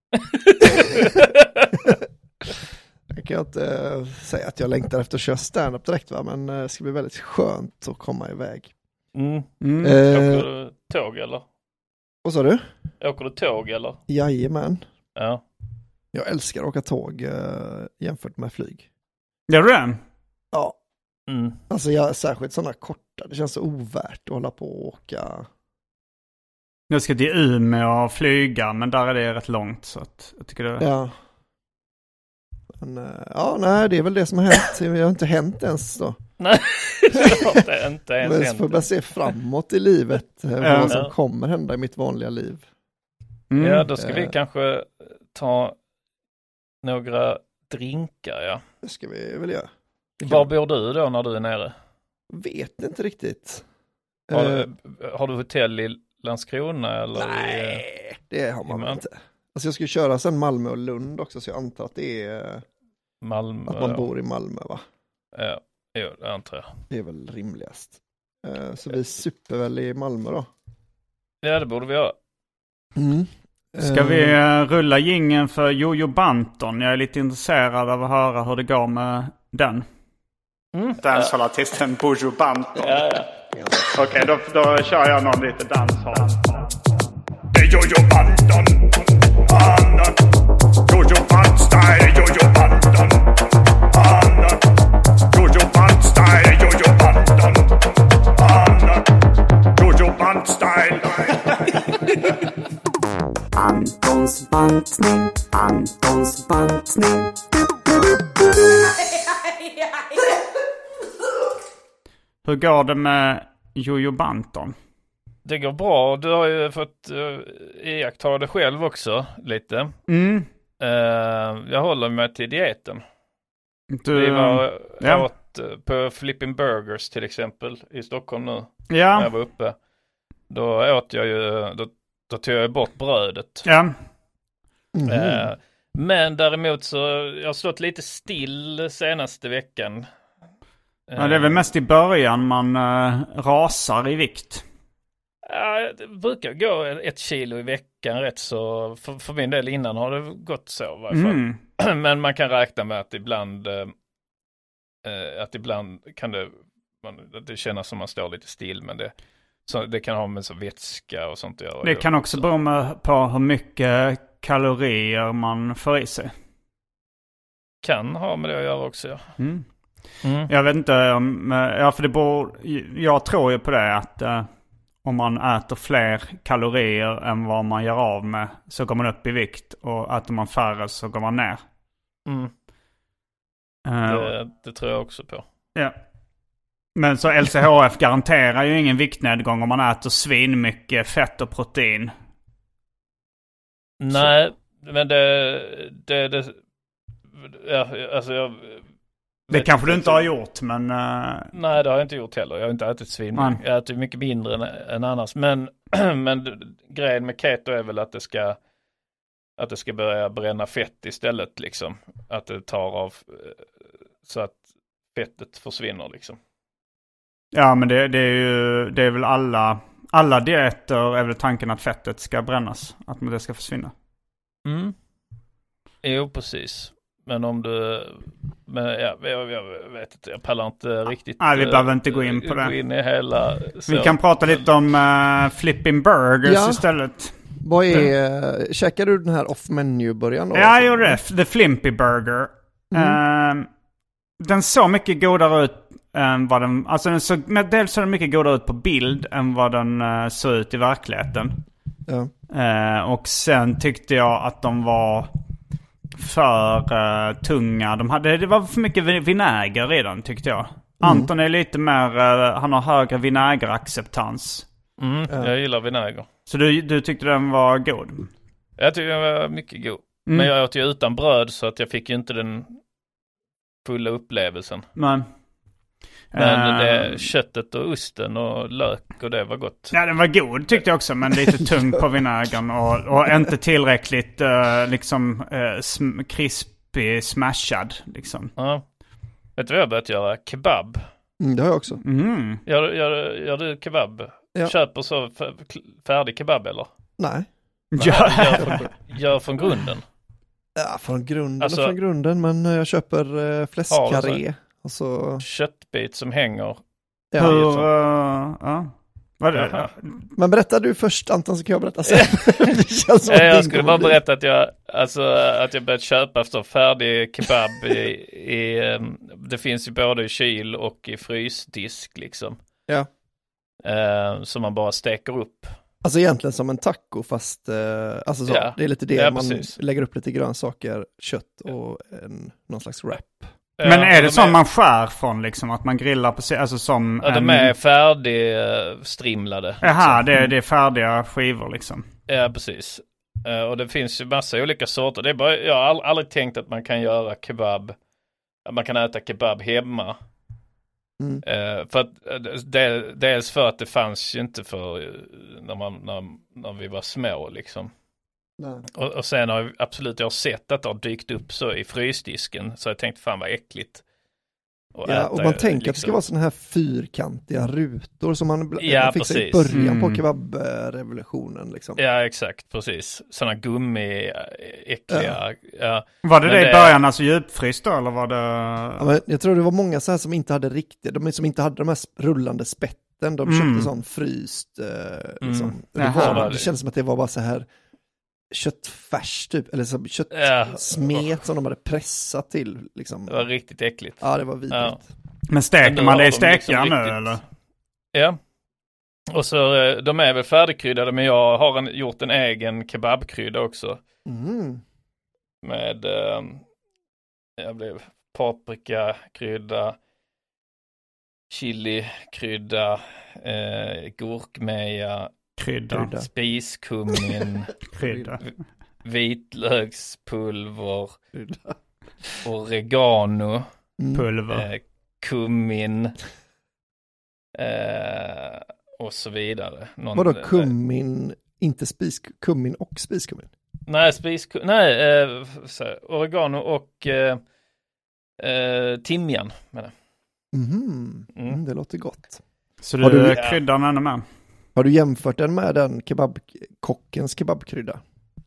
Speaker 7: Jag kan inte uh, säga att jag längtar efter att köra stand-up direkt, va? Men uh, det ska bli väldigt skönt att komma iväg.
Speaker 4: Mm.
Speaker 5: Mm.
Speaker 4: Uh, Åker du tåg eller?
Speaker 7: Vad sa du?
Speaker 4: Åker du tåg eller?
Speaker 7: Jajamän.
Speaker 4: Ja.
Speaker 7: Jag älskar att åka tåg uh, jämfört med flyg.
Speaker 5: Gör du det?
Speaker 7: Ja.
Speaker 4: Mm.
Speaker 7: Alltså jag, särskilt sådana korta. Det känns så ovärt att hålla på och åka.
Speaker 5: Jag ska till Umeå och flyga, men där är det rätt långt. Så att jag tycker det...
Speaker 7: Ja. Men, uh, ja, nej, det är väl det som har hänt. Det har inte hänt ens då.
Speaker 4: Nej, det är inte ens
Speaker 7: men
Speaker 4: hänt.
Speaker 7: får bara se framåt i livet. Ja. Vad som ja. kommer hända i mitt vanliga liv.
Speaker 4: Mm. Ja, då ska vi uh, kanske ta några drinkar, ja.
Speaker 7: Det ska vi väl göra.
Speaker 4: Var bor du då när du är nere?
Speaker 7: Vet inte riktigt.
Speaker 4: Har, uh, har du hotell i Landskrona? Eller
Speaker 7: nej,
Speaker 4: i,
Speaker 7: det har man inte. Alltså jag ska köra sen Malmö och Lund också, så jag antar att det är
Speaker 4: Malmö,
Speaker 7: att man bor i Malmö, va?
Speaker 4: Ja, jo, det antar jag.
Speaker 7: Det är väl rimligast. Uh, så vi super väl i Malmö då?
Speaker 4: Ja, det borde vi göra.
Speaker 7: Mm.
Speaker 5: Ska vi uh, rulla jingeln för Jojo Banton? Jag är lite intresserad av att höra hur det går med den.
Speaker 4: Mm.
Speaker 5: Danshållartisten Jojo Banton.
Speaker 4: Ja, ja.
Speaker 5: Okej, okay, då, då kör jag någon lite danshåll. Det är Jojo Banton. Annan. Jojo Band-style, Jojo Banton. Annan. Jojo Band-style, Jojo Banton. Annan. Jojo Band-style.
Speaker 10: Antons bantning, Antons bantning.
Speaker 5: Hur går det med Jojo Banton?
Speaker 4: Det går bra. Du har ju fått uh, iaktta det själv också lite.
Speaker 5: Mm.
Speaker 4: Uh, jag håller mig till dieten.
Speaker 5: Du,
Speaker 4: Vi var
Speaker 5: ja.
Speaker 4: åt uh, på Flipping Burgers till exempel i Stockholm nu.
Speaker 5: Ja.
Speaker 4: När jag var uppe. Då åt jag ju, då, då tog jag bort brödet.
Speaker 5: Ja.
Speaker 7: Mm.
Speaker 4: Uh, men däremot så jag har stått lite still senaste veckan.
Speaker 5: Ja, det är väl mest i början man uh, rasar i vikt.
Speaker 4: Ja, det brukar gå ett kilo i veckan rätt så. För, för min del innan har det gått så i varje fall. Mm. Men man kan räkna med att ibland eh, att ibland kan det man, det kännas som man står lite still. Men det, så, det kan ha med så vätska och sånt att göra.
Speaker 5: Det kan också bero med på hur mycket kalorier man får i sig.
Speaker 4: Kan ha med det att göra också, ja.
Speaker 5: Mm.
Speaker 4: Mm.
Speaker 5: Jag vet inte om, ja för det beror, jag tror ju på det att uh, om man äter fler kalorier än vad man gör av med så går man upp i vikt, och äter man färre så går man ner.
Speaker 4: Mm.
Speaker 5: Uh,
Speaker 4: det, det tror jag också på.
Speaker 5: Ja. Men så L C H F garanterar ju ingen viktnedgång om man äter svin mycket fett och protein.
Speaker 4: Nej, så. Men det, det, det ja, alltså jag
Speaker 5: det kanske du inte har gjort, men... Uh...
Speaker 4: Nej, det har jag inte gjort heller. Jag har inte ätit svin. Man. Jag äter mycket mindre än, än annars. Men, men grejen med keto är väl att det ska att det ska börja bränna fett istället, liksom. Att det tar av så att fettet försvinner, liksom.
Speaker 5: Ja, men det, det är ju det är väl alla alla dieter är väl tanken att fettet ska brännas, att det ska försvinna.
Speaker 4: Mm. Jo, precis. Men om du... Men ja, jag, jag vet inte, jag pallar inte riktigt...
Speaker 5: Nej, vi behöver inte gå in på det.
Speaker 4: Gå in i hela... Så.
Speaker 5: Vi kan prata lite om uh, Flipping Burgers ja. istället.
Speaker 7: Vad är... Checkar du den här off-menu-början då?
Speaker 5: Ja, jag gjorde det. The Flimpy Burger. Mm. Uh, den såg mycket godare ut än vad den... Alltså den såg... Men dels såg den mycket godare ut på bild än vad den uh, såg ut i verkligheten. Ja. Uh, och sen tyckte jag att de var... för uh, tunga. De hade, det var för mycket vinäger redan, tyckte jag. Mm. Anton är lite mer, uh, han har högre vinägeracceptans.
Speaker 4: Mm, ja. Jag gillar vinäger.
Speaker 5: Så du, du tyckte den var god?
Speaker 4: Jag tyckte den var mycket god. Mm. Men jag åt ju utan bröd så att jag fick ju inte den fulla upplevelsen.
Speaker 5: Men,
Speaker 4: men
Speaker 5: uh,
Speaker 4: det, köttet och osten och lök och det var gott.
Speaker 5: Ja, den var god tyckte jag också, men lite tung på vinägern och, och inte tillräckligt uh, liksom uh, sm- crispy smashad liksom.
Speaker 4: Ja. Vet du vad jag börjat göra? Kebab.
Speaker 7: Mm, det har jag också.
Speaker 5: Mm.
Speaker 4: Gör, gör, gör du kebab?
Speaker 7: Ja.
Speaker 4: Köper så färdig kebab eller?
Speaker 7: Nej.
Speaker 4: Nej gör, från, gör från grunden.
Speaker 7: Ja, från grunden
Speaker 4: alltså,
Speaker 7: från grunden, men jag köper uh, fläskkarré. Alltså...
Speaker 4: köttbit som hänger.
Speaker 5: Ja. Hur, uh, ja. Vad är det?
Speaker 7: Men berättar du först, Anton, så kan jag berätta sen. Det känns som
Speaker 4: ja, jag skulle bara berätta att jag, alltså, att jag börjat köpa efter färdig kebab i, i, um, det finns ju både i kyl och i frysdisk liksom.
Speaker 7: Ja.
Speaker 4: Uh, som man bara steker upp.
Speaker 7: Alltså egentligen som en taco, fast uh, alltså så, ja. Det är lite det, ja, man precis. Lägger upp lite grönsaker, kött och en, någon slags wrap.
Speaker 5: Men är det som man skär från liksom, att man grillar på sig, alltså som...
Speaker 4: Ja, de är färdigstrimlade.
Speaker 5: Jaha, liksom. det, det är färdiga skivor liksom.
Speaker 4: Ja, precis. Uh, och det finns ju massa olika sorter. Det är bara, jag har all, aldrig tänkt att man kan göra kebab, man kan äta kebab hemma. Mm. Uh, för att, det, dels för att det fanns ju inte för när, man, när, när vi var små liksom. Och, och sen har jag absolut jag har sett att det har dykt upp så i frysdisken, så jag tänkte fan vad äckligt. Och
Speaker 7: ja, och man tänker liksom att det ska vara såna här fyrkantiga rutor som man,
Speaker 4: ja,
Speaker 7: man fick
Speaker 4: precis.
Speaker 7: sig i början
Speaker 5: mm.
Speaker 7: på kebabrevolutionen. Liksom.
Speaker 4: Ja, exakt, precis. Såna gummi, äckliga. Ja. Ja.
Speaker 5: Var det
Speaker 4: Men
Speaker 5: det i
Speaker 4: det...
Speaker 5: början, alltså djupfryst då, eller var det...
Speaker 7: Ja, men jag tror det var många så här som inte hade riktigt, de som inte hade de här rullande spetten, de köpte
Speaker 5: Mm.
Speaker 7: sån fryst, eh, liksom.
Speaker 5: Mm.
Speaker 7: Det, var,
Speaker 4: Jaha.
Speaker 7: det kändes som att det var bara så här köttfärs typ, eller så
Speaker 4: Ja.
Speaker 7: köttsmet som de hade pressat till. Liksom.
Speaker 4: Det var riktigt äckligt.
Speaker 7: Ja, det var vidrigt.
Speaker 4: Ja.
Speaker 5: Men steker
Speaker 4: Men nu
Speaker 5: man
Speaker 4: har
Speaker 5: det i
Speaker 4: de
Speaker 5: stekjärn
Speaker 4: liksom
Speaker 5: nu,
Speaker 4: riktigt-
Speaker 5: eller?
Speaker 4: Ja. Och så, eh, de är väl färdigkryddade, men jag har en, gjort en egen kebabkrydda också.
Speaker 7: Mm.
Speaker 4: Med, eh, jag blev paprikakrydda, chilikrydda, eh, gurkmeja,
Speaker 5: Krydda.
Speaker 7: Krydda.
Speaker 4: spiskummin,
Speaker 5: Krydda.
Speaker 4: vitlökspulver, oregano,
Speaker 7: Mm.
Speaker 5: Pulver.
Speaker 4: eh, kummin eh, och så vidare. Någon,
Speaker 7: Vadå kummin, inte spis, kummin och spiskummin?
Speaker 4: Nej, spiskummin, nej, eh, så, oregano och eh, eh, timjan menar jag.
Speaker 7: Mhm.
Speaker 4: Mm.
Speaker 7: Mm, det låter gott.
Speaker 5: Så
Speaker 7: Har
Speaker 5: du,
Speaker 7: du-
Speaker 5: kryddar den ännu med?
Speaker 7: Har du jämfört den med den kebabkockens kebabkrydda?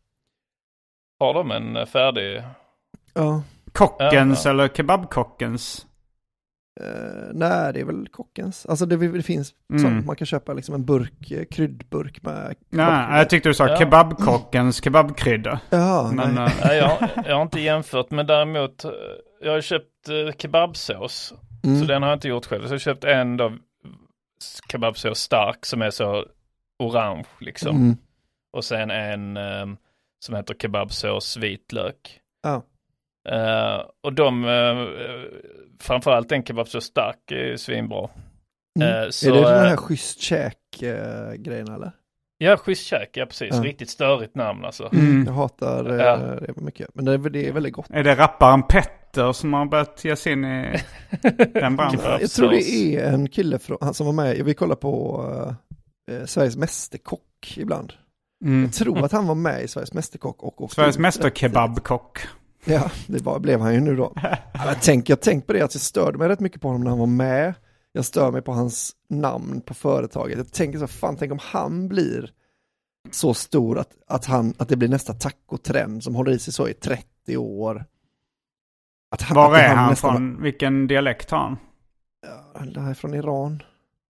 Speaker 4: Har de en eh, färdig?
Speaker 7: Ja.
Speaker 5: Kockens
Speaker 4: Ja, ja.
Speaker 5: eller kebabkockens?
Speaker 7: Uh, nej, det är väl kockens. Alltså det, det finns
Speaker 5: Mm.
Speaker 7: sånt, man kan köpa liksom en burk, eh, kryddburk med
Speaker 5: Nej,
Speaker 7: kebabkrydda.
Speaker 5: jag tyckte du sa
Speaker 4: Ja.
Speaker 5: kebabkockens kebabkrydda.
Speaker 7: Jaha,
Speaker 5: Men,
Speaker 7: nej.
Speaker 5: eh,
Speaker 4: Nej, jag, jag har inte jämfört, men däremot eh, jag har köpt eh, kebabsås.
Speaker 7: Mm.
Speaker 4: Så den har jag inte gjort själv. Så jag har köpt en då kebabsås stark som är så orange liksom.
Speaker 7: Mm.
Speaker 4: Och sen en um, som heter kebabsås vitlök.
Speaker 7: Ja.
Speaker 4: Uh, och de, uh, framförallt en kebabsås stark är svinbra.
Speaker 7: Mm.
Speaker 4: Uh, så,
Speaker 7: är det den här
Speaker 4: uh,
Speaker 7: schysst käk-grejen eller?
Speaker 4: ja, schysst käk, ja precis.
Speaker 7: Ja.
Speaker 4: Riktigt störigt namn alltså.
Speaker 5: Mm.
Speaker 7: Jag hatar eh,
Speaker 4: Ja.
Speaker 7: det mycket. Men det, är- det är väldigt gott.
Speaker 5: Är det rapparen Petter som har börjat ge sig in i den branschen?
Speaker 4: Kebab.
Speaker 7: Jag tror det är en kille från, han som var med, vi kollar på uh, Sveriges Mästerkock ibland.
Speaker 5: Mm.
Speaker 7: Jag tror att han var med i Sveriges Mästerkock och åkte
Speaker 5: Sveriges
Speaker 7: ut
Speaker 5: mästerkebabkock.
Speaker 7: Ja, det var, blev han ju nu då. Ja, jag tänker jag tänk på det att jag störde mig rätt mycket på honom när han var med. Jag stör mig på hans namn på företaget. Jag tänker så, fan, tänk om han blir så stor att, att, han, att det blir nästa tacotrend som håller i sig så i trettio år. Att han,
Speaker 5: Var
Speaker 7: att
Speaker 5: är
Speaker 7: han
Speaker 5: han
Speaker 7: nästan-
Speaker 5: från? Vilken dialekt har han?
Speaker 7: Ja, han är från Iran.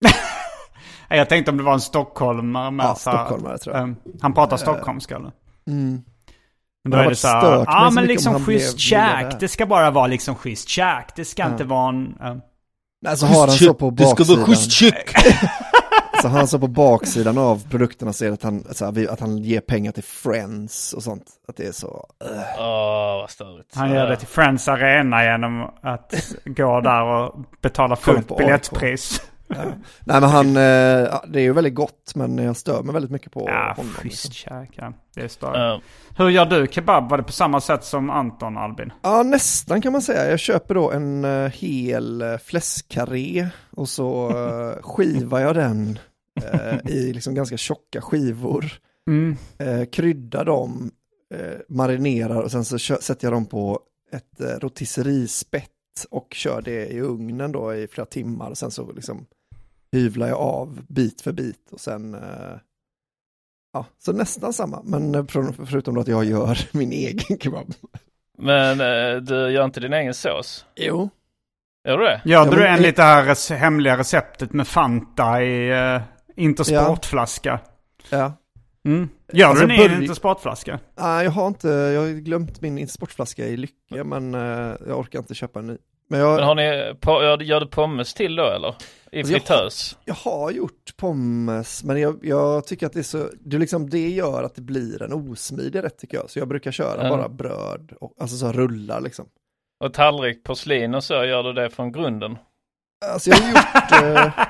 Speaker 5: Nej, jag tänkte om det var en stockholmare med
Speaker 7: Ja,
Speaker 5: så här-
Speaker 7: stockholmare tror jag.
Speaker 5: Um, han pratar stockholmska eller?
Speaker 7: Mm.
Speaker 5: Men då
Speaker 7: Det har
Speaker 5: är det
Speaker 7: varit
Speaker 5: så här,
Speaker 7: stört mig
Speaker 5: ja
Speaker 7: så
Speaker 5: men
Speaker 7: mycket
Speaker 5: liksom
Speaker 7: om han blev
Speaker 5: schysst
Speaker 7: gillad
Speaker 5: käk.
Speaker 7: där.
Speaker 5: Det ska bara vara liksom schysst käk. Det ska
Speaker 7: Ja.
Speaker 5: inte vara en... Um,
Speaker 7: Nej, så har han så på
Speaker 4: Det ska vara
Speaker 7: baksidan.
Speaker 4: schysst käk.
Speaker 7: Så han så på baksidan av produkterna ser att han, så här, vi- att han ger pengar till Friends och sånt. Att det är så... Uh.
Speaker 4: Åh, vad störigt.
Speaker 5: han gör det till Friends Arena genom att gå där och betala fullt
Speaker 7: på
Speaker 5: biljettpris.
Speaker 7: Ja. Nej men han, eh, ja, det är ju väldigt gott men jag stör mig väldigt mycket på
Speaker 5: Ja,
Speaker 7: honom.
Speaker 5: schysst käk. Ja. Det är större.
Speaker 4: Ja.
Speaker 5: Hur gör du kebab? Var det på samma sätt som Anton, Albin?
Speaker 7: Ja, nästan kan man säga. Jag köper då en uh, hel uh, fläskkarré och så uh, skivar jag den uh, i liksom ganska tjocka skivor.
Speaker 5: Mm.
Speaker 7: Uh, kryddar dem, uh, marinerar och sen så kö- sätter jag dem på ett uh, rotisserie-spett och kör det i ugnen då i flera timmar. Och sen så liksom hyvlar jag av bit för bit och sen uh, ja, så nästan samma. Men uh, för, förutom då att jag gör min egen kebab.
Speaker 4: Men eh, du gör inte din egen sås?
Speaker 7: Jo.
Speaker 4: Gör du det?
Speaker 5: Gör
Speaker 7: Ja,
Speaker 5: du
Speaker 7: men-
Speaker 5: en lite här res- hemliga receptet med Fanta i uh, Intersportflaska?
Speaker 7: Ja.
Speaker 5: Mm. Gör
Speaker 7: Alltså,
Speaker 5: du den i en
Speaker 7: börj-
Speaker 5: Intersportflaska?
Speaker 7: Nej, jag har inte, jag har glömt min sportflaska i Lycka, men eh, jag orkar inte köpa en ny. Men jag,
Speaker 4: Men har ni, på, gör, gör du pommes till då eller? I
Speaker 7: Alltså, jag-
Speaker 4: fritös?
Speaker 7: jag har gjort pommes, men jag, jag tycker att det är så, det, liksom, det gör att det blir en osmidig rätt tycker jag. Så jag brukar köra
Speaker 4: Ja.
Speaker 7: bara bröd, och, alltså så rullar liksom.
Speaker 4: Och tallrik, porslin och så, gör du det från grunden?
Speaker 7: Alltså jag har gjort... eh,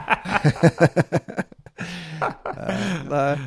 Speaker 7: eh, nej.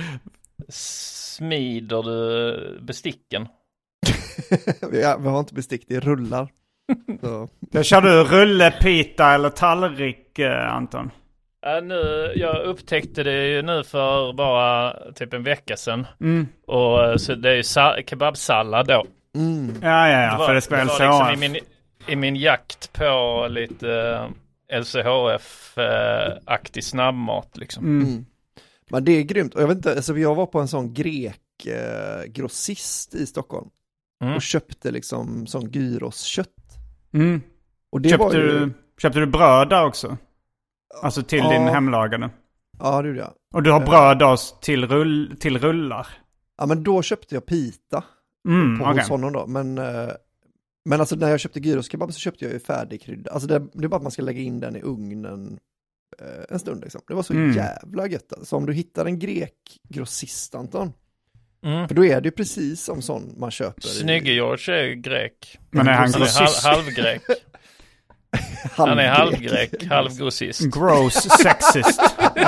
Speaker 4: Smider du besticken?
Speaker 7: vi, har, vi har inte bestick, det är rullar. Så.
Speaker 5: Då kör du rulle, pita eller tallrik, eh, Anton?
Speaker 4: Äh, nu, jag upptäckte det ju nu för bara typ en vecka sedan.
Speaker 5: Mm.
Speaker 4: Och så det är ju sa- kebabsallad då.
Speaker 7: Mm.
Speaker 5: Ja, ja, ja,
Speaker 4: Det var-
Speaker 5: för det ska
Speaker 4: det
Speaker 5: väl
Speaker 4: var
Speaker 5: så.
Speaker 4: liksom i min, i min jakt på lite uh, L C H F-aktig uh, snabbmat liksom.
Speaker 7: Mm. Mm. Men det är grymt. Och jag vet inte, alltså jag var på en sån grek eh, grossist i Stockholm mm. och köpte liksom sån gyroskött.
Speaker 5: Mm.
Speaker 7: Och det
Speaker 5: köpte,
Speaker 7: var ju...
Speaker 5: du, köpte du bröd där också? Alltså till
Speaker 7: ja.
Speaker 5: din hemlagade?
Speaker 7: Ja, det gjorde jag.
Speaker 5: Och du har bröd då till, rull, till rullar?
Speaker 7: Ja, men då köpte jag pita
Speaker 5: mm,
Speaker 7: på
Speaker 5: okay.
Speaker 7: hos honom då. Men, eh, men alltså när jag köpte gyroskebab så köpte jag ju färdigkrydda. Alltså det, det är bara att man ska lägga in den i ugnen eh, en stund liksom. Det var så mm. jävla gött. Så om du hittar en grek grossist, Anton, mm. för då är det ju precis som sån man köper.
Speaker 4: Snygge George är grek.
Speaker 5: Men är han grossist?
Speaker 4: Halv, halvgrek. Han är halvgrek, halvgrossist.
Speaker 5: Gross sexist.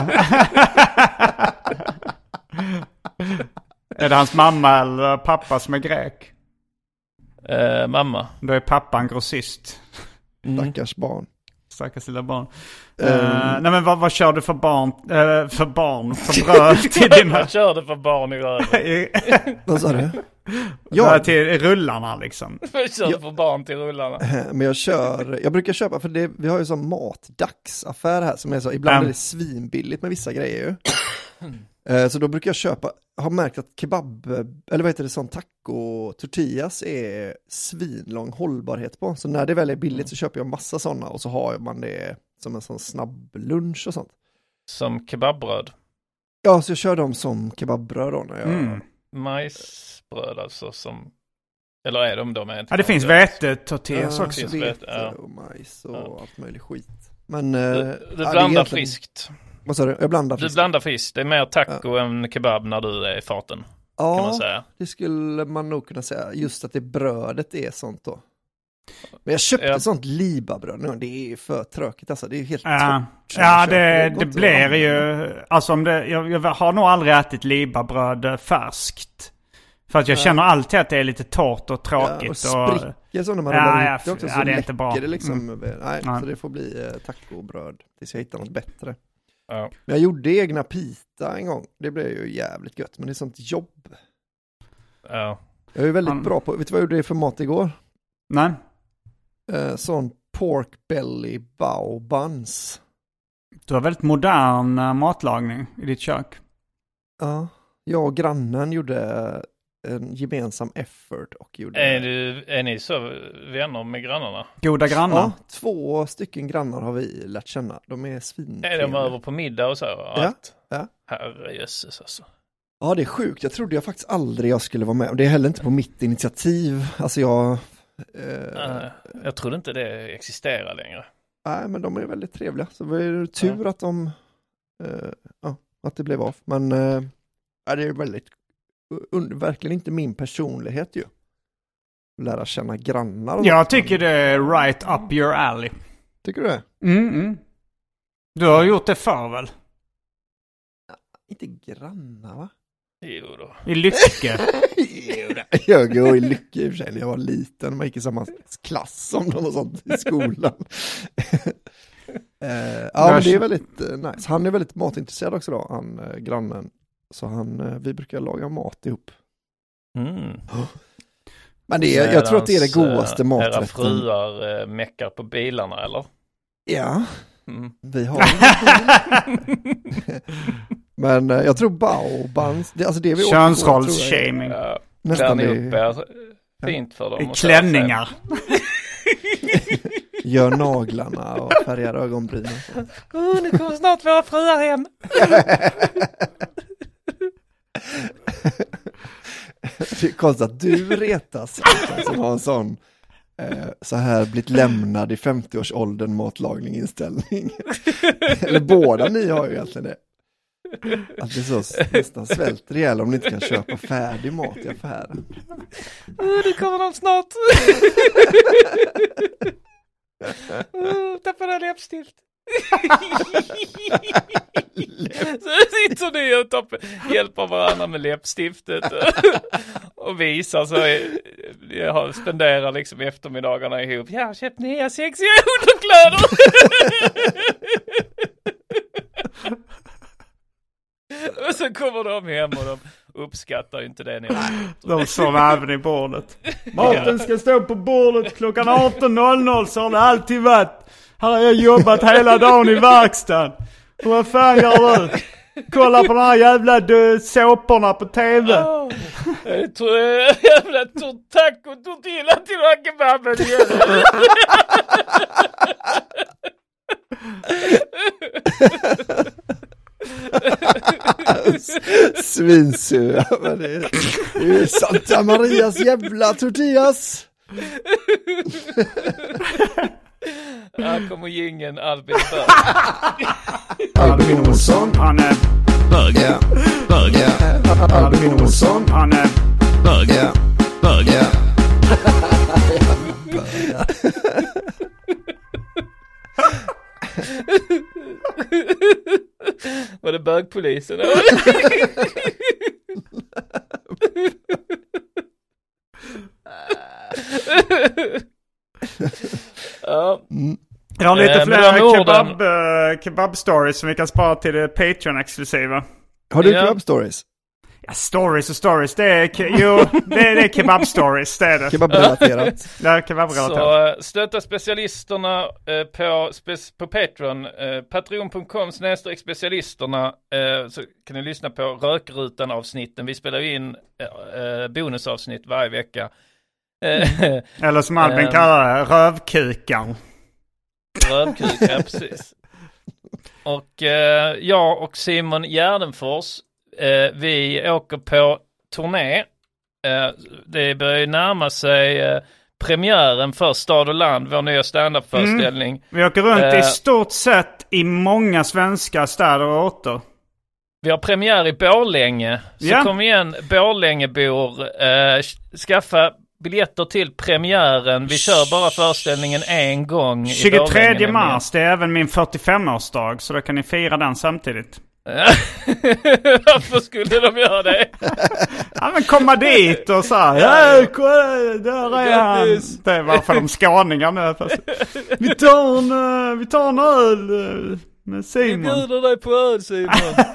Speaker 5: Är det hans mamma eller pappa som är grek?
Speaker 4: Uh, mamma.
Speaker 5: Då är pappan grossist.
Speaker 7: Mm. Stackars barn.
Speaker 5: Stackars lilla barn. Um, uh, nej men vad, vad kör du för barn? Uh, för barn? För bröd till dina...
Speaker 4: Vad kör du för barn i röven?
Speaker 7: Vad sa du?
Speaker 5: Ja, till rullarna liksom.
Speaker 4: Vad kör du för barn till rullarna?
Speaker 7: Men jag kör, jag brukar köpa, för det, vi har ju sån matdagsaffär här som är så, ibland um. är det svinbilligt med vissa grejer ju. Så då brukar jag köpa, har märkt att kebab, eller vad heter det, sån taco tortillas är svinlång hållbarhet på. Så när det väl är billigt så köper jag massa sådana och så har man det som en sån snabb lunch och sånt.
Speaker 4: Som kebabbröd?
Speaker 7: Ja, så jag kör dem som kebabbröd då när jag...
Speaker 4: Mm. Majsbröd alltså som... Eller är de de? Är
Speaker 5: ja, det finns vetetortillas
Speaker 7: ja,
Speaker 5: också.
Speaker 7: Vete
Speaker 4: ja.
Speaker 7: och majs och
Speaker 4: ja.
Speaker 7: allt möjligt skit. Men...
Speaker 4: Du,
Speaker 7: äh,
Speaker 4: du
Speaker 7: ja,
Speaker 4: blandar
Speaker 7: egentligen...
Speaker 4: friskt.
Speaker 7: Vad sa du? Jag blandar
Speaker 4: Du
Speaker 7: fisk.
Speaker 4: blandar fisk. Det är mer taco ja. än kebab när du är i farten.
Speaker 7: Ja,
Speaker 4: kan man säga.
Speaker 7: Det skulle man nog kunna säga. Just att det brödet är sånt då. Men jag köpte
Speaker 4: ja.
Speaker 7: sånt libabröd nu. Det är för tråkigt alltså. Det är helt
Speaker 5: ja.
Speaker 7: torrt.
Speaker 5: Ja, det, det, det blir ju... Alltså om det, jag, jag har nog aldrig ätit libabröd färskt. För att jag ja. känner alltid att det är lite torrt och tråkigt.
Speaker 7: Ja, och spricker så när man
Speaker 5: ja,
Speaker 7: rullar
Speaker 5: ja,
Speaker 7: ut det också.
Speaker 5: ja,
Speaker 7: Så
Speaker 5: det är inte bra.
Speaker 7: Det liksom.
Speaker 5: Mm.
Speaker 7: Nej,
Speaker 5: ja.
Speaker 7: så det får bli eh, tacobröd tills jag hittar något bättre.
Speaker 4: Ja.
Speaker 7: Men jag gjorde egna pita en gång. Det blev ju jävligt gött. Men det är sånt jobb.
Speaker 4: Ja.
Speaker 7: Jag är väldigt
Speaker 5: Man...
Speaker 7: bra på... Vet du vad jag gjorde för mat igår?
Speaker 5: Nej.
Speaker 7: Eh, sån pork belly bao buns.
Speaker 5: Du har väldigt modern uh, matlagning i ditt kök.
Speaker 7: Ja. Jag och grannen gjorde en gemensam effort och gjorde...
Speaker 4: Är, du, är ni så vänner med grannarna?
Speaker 5: Goda grannar?
Speaker 7: Ja, två stycken grannar har vi lärt känna. De är svintrevliga.
Speaker 4: Är de över på middag och så?
Speaker 7: Ja. ja.
Speaker 4: Herrejösses alltså.
Speaker 7: Ja, det är sjukt. Jag trodde jag faktiskt aldrig jag skulle vara med. Och det är heller inte på mitt initiativ. Alltså jag... Eh...
Speaker 4: Nej, jag trodde inte det existerar längre.
Speaker 7: Nej, men de är väldigt trevliga. Så det är tur ja. att de... Eh, ja, att det blev av. Men eh, det är väldigt... Und- verkligen inte min personlighet ju. Lära känna grannar. Och
Speaker 5: jag tycker det är right up your alley.
Speaker 7: Tycker du det?
Speaker 5: Mm, mm. Du har gjort det för väl?
Speaker 7: Ja, inte grannar va?
Speaker 4: Jo då.
Speaker 5: I Lycke.
Speaker 7: Jo då. Jag går i Lycke i och för sig när jag var liten. Man gick i samma klass som dem och sånt i skolan. uh, ja men det är väldigt uh, nice. Han är väldigt matintresserad också då, han uh, grannen. Så han, uh, vi brukar laga mat ihop.
Speaker 4: Mm.
Speaker 7: Men det är, jag tror att det är det godaste maträtten.
Speaker 4: Era fruar uh, meckar på bilarna eller?
Speaker 7: Ja,
Speaker 4: mm.
Speaker 7: vi har men uh, jag tror baobans, det, alltså det vi
Speaker 5: könsrollsshaming.
Speaker 4: Ja,
Speaker 7: nästan
Speaker 4: det
Speaker 7: upp
Speaker 4: är fint för dem.
Speaker 5: I klänningar.
Speaker 7: Gör naglarna och färgar ögonbrynen.
Speaker 4: Oh, nu kommer snart våra fruar hem.
Speaker 7: Det är konstigt att du retas som har en sån eh, så här blivit lämnad i femtio-årsåldern matlagninginställning. Eller båda ni har ju egentligen det. Att det är så nästan svälter ihjäl om ni inte kan köpa färdig mat i affären.
Speaker 4: Oh, det kommer de snart. Oh, tappade läppstift. Så sitter ni och topp, hjälper varandra med läppstiftet och visar så jag spenderar liksom eftermiddagarna ihop. Jag har köpt nya sexiga underkläder. Och så kommer de hem och de uppskattar ju inte det. Ni har
Speaker 5: de sov även i bordet. Maten ska stå på bordet klockan arton noll noll, så har det alltid varit. Här har jag jobbat hela dagen i verkstaden. Och vad fan gör du? Kolla på de här jävla dö- såporna på tv.
Speaker 4: Oh, jag tror jag jävla taco tortilla till rakebaben igen.
Speaker 7: Svinsura. Men det är, det är Santa Marias jävla tortillas.
Speaker 4: Här kommer jingeln Albin Börg.
Speaker 7: Albin Olsson.
Speaker 5: Han är
Speaker 9: Bög.
Speaker 7: Ja.
Speaker 9: Bög.
Speaker 7: Ja. Albin Olsson.
Speaker 5: Han är
Speaker 9: Bög.
Speaker 7: Ja.
Speaker 9: Bög.
Speaker 7: Ja.
Speaker 4: Var det bögpolisen? Ja.
Speaker 5: Jag har lite
Speaker 4: Eh,
Speaker 5: fler
Speaker 4: med de orden-
Speaker 5: kebab, uh, kebab-stories som vi kan spara till det Patreon-exklusiva.
Speaker 7: Har du
Speaker 4: Ja.
Speaker 7: kebab stories?
Speaker 5: Ja, stories och stories, det är, ke- jo, det är, det är kebab-stories, det är det.
Speaker 7: Kebabrelaterat.
Speaker 5: Det är kebabrelaterat.
Speaker 4: Så eh, stötta specialisterna eh, på, spec- på Patreon. Eh, Patreon punkt com snedstreck specialisterna. Eh, så kan ni lyssna på Rökrutan-avsnitten. Vi spelar ju in eh, eh, bonusavsnitt varje vecka. Eh,
Speaker 5: Eller som Albin
Speaker 4: Ehm.
Speaker 5: kallar det, rövkukan.
Speaker 4: Rövkuk, ja precis. Och eh, jag och Simon Gärdenfors, eh, vi åker på turné. Eh, det börjar ju närma sig eh, premiären för Stad och Land, vår nya stand-up-föreställning.
Speaker 5: Mm. Vi åker runt
Speaker 4: Eh.
Speaker 5: i stort sett i många svenska städer och orter.
Speaker 4: Vi har premiär i Borlänge. Så
Speaker 5: Ja.
Speaker 4: kom igen, Borlängebor. Eh, skaffa biljetter till premiären. Vi kör bara föreställningen en gång i Borlänge,
Speaker 5: tjugotredje
Speaker 4: nämligen.
Speaker 5: mars, det är även min fyrtiofem-årsdag, så då kan ni fira den samtidigt.
Speaker 4: Varför skulle de göra det?
Speaker 5: Ja, men komma dit och så här, ja, kolla, där är han.
Speaker 4: Grattis.
Speaker 5: Det är varför de skåningar nu. Fast vi tar en, eh, vi tar en öl eh, med
Speaker 4: Vi
Speaker 5: Simon.
Speaker 4: bjuder dig på öl, Simon.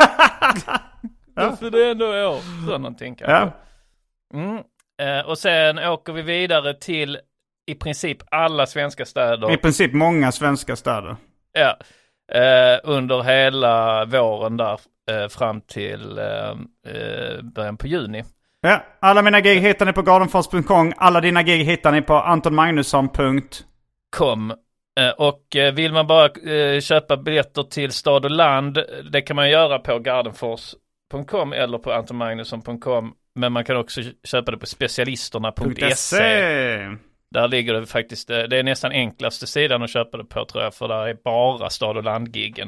Speaker 4: Varför det ändå är år. Så någonting kanske.
Speaker 5: Ja.
Speaker 4: Mm. Eh, och sen åker vi vidare till i princip alla svenska städer.
Speaker 5: I princip många svenska städer.
Speaker 4: Ja. Eh, under hela våren där. Eh, fram till eh, eh, början på juni.
Speaker 5: Ja, alla mina gig hittar ni på gardenfors punkt com. Alla dina gig hittar ni på anton magnusson punkt
Speaker 4: Kom. Eh, och eh, vill man bara eh, köpa biljetter till Stad och Land, det kan man göra på gardenfors punkt com eller på anton magnusson punkt com. Men man kan också köpa det på specialisterna punkt se. Där ligger det faktiskt, det är nästan enklaste sidan att köpa det på, tror jag, för där är bara Stad och Land-giggen.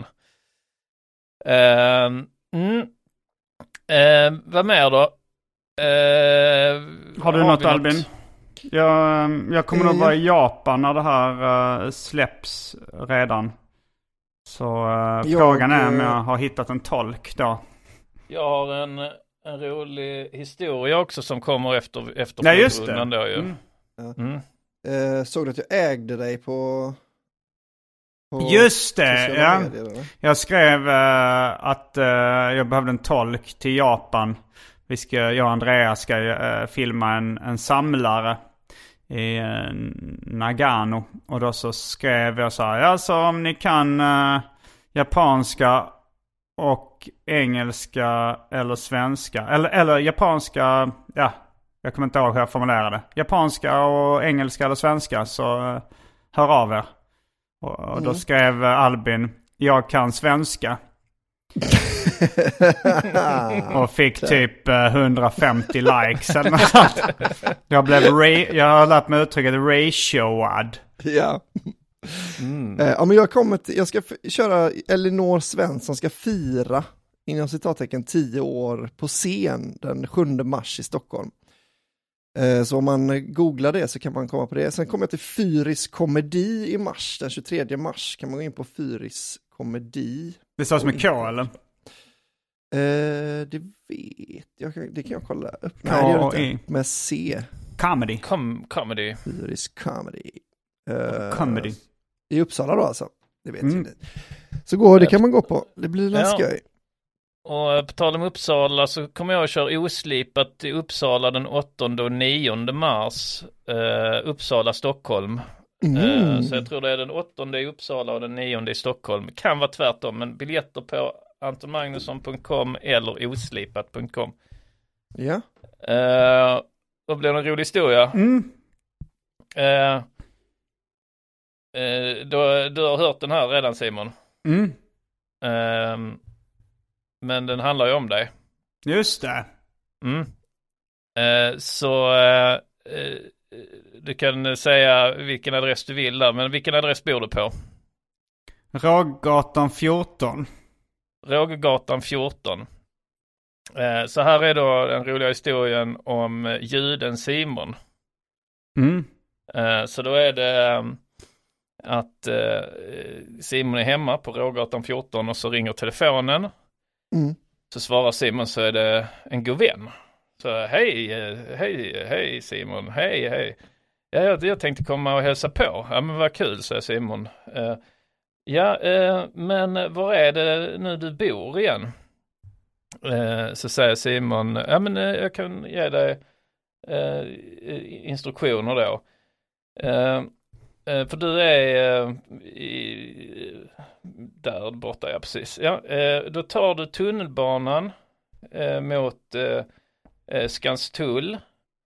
Speaker 4: Uh, mm. uh, vad mer då? Uh,
Speaker 5: Har du något, Albin? Jag, jag kommer nog vara i Japan när det här uh, släpps redan. Så uh,
Speaker 7: Jag,
Speaker 5: frågan är om
Speaker 7: uh,
Speaker 5: jag har hittat en tolk då.
Speaker 4: Jag har en, en rolig historia också som kommer efter, efter
Speaker 5: Nej, just det.
Speaker 4: då ju.
Speaker 5: Mm.
Speaker 4: Mm.
Speaker 7: Eh, såg du att jag ägde dig på... på
Speaker 5: Just det,
Speaker 7: sociala
Speaker 5: ja.
Speaker 7: medier, eller?
Speaker 5: Jag skrev uh, att uh, jag behövde en tolk till Japan. Vi ska, jag och Andreas ska uh, filma en, en samlare i uh, Nagano. Och då så skrev jag så här, ja, så om ni kan uh, japanska och engelska eller svenska. Eller, eller japanska, ja, jag kommer inte ihåg hur jag formulerade. Japanska och engelska eller svenska, så uh, hör av er. Och, och då
Speaker 7: Mm.
Speaker 5: skrev uh, Albin, jag kan svenska. Och fick typ uh, hundrafemtio likes eller något sånt. Jag blev, ra- jag har lärt mig uttrycket ratioad.
Speaker 7: Ja.
Speaker 4: Mm.
Speaker 7: Eh, ja, men jag kommer till, jag ska f- köra, Elinor Svensson ska fira, inom citattecken, tio år på scen den sjunde mars i Stockholm. Eh, så om man googlar det så kan man komma på det. Sen kommer jag till Fyris komedi i mars, den tjugotredje mars kan man gå in på Fyris komedi.
Speaker 5: Det står som en K eller?
Speaker 7: Eh, det vet jag, det kan jag kolla upp. Nej, det gör det
Speaker 5: K-I.
Speaker 7: inte. Med C.
Speaker 5: Comedy.
Speaker 4: Com- comedy.
Speaker 7: Fyris comedy. Eh,
Speaker 5: Comedy.
Speaker 7: I Uppsala då alltså. Det vet
Speaker 5: Mm.
Speaker 7: jag inte. Så går, det kan man gå på. Det blir
Speaker 4: Ja.
Speaker 7: skoj.
Speaker 4: och på tal om Uppsala så kommer jag att köra oslipat i Uppsala den åttonde och nionde mars. Uh, Uppsala, Stockholm. Mm. Uh, så jag tror det är den åttonde i Uppsala och den nionde i Stockholm. Kan vara tvärtom, men biljetter på anton magnusson punkt com eller oslipat punkt com.
Speaker 7: Ja.
Speaker 4: Uh, då blir det en rolig historia.
Speaker 5: Mm.
Speaker 4: Uh, uh, du, du har hört den här redan, Simon.
Speaker 5: Mm.
Speaker 4: Uh, men den handlar ju om dig.
Speaker 5: Just det.
Speaker 4: Mm. Uh, så uh, uh, du kan säga vilken adress du vill där, men vilken adress bor du på?
Speaker 5: Råggatan fjorton.
Speaker 4: Råggatan fjorton. Eh, så här är då den roliga historien om eh, juden Simon.
Speaker 5: Mm.
Speaker 4: Eh, så då är det eh, att eh, Simon är hemma på Råggatan fjorton och så ringer telefonen.
Speaker 7: Mm.
Speaker 4: Så svarar Simon, så är det en god vän. Så hej, eh, hej, hej Simon, hej, hej. Ja, jag, jag tänkte komma och hälsa på. Ja, men vad kul, säger Simon. Eh, ja, eh, men var är det nu du bor igen? Eh, så säger Simon, ja men eh, jag kan ge dig eh, instruktioner då. Eh, eh, för du är eh, i, där borta, ja precis. Ja, eh, då tar du tunnelbanan eh, mot eh, eh, Skanstull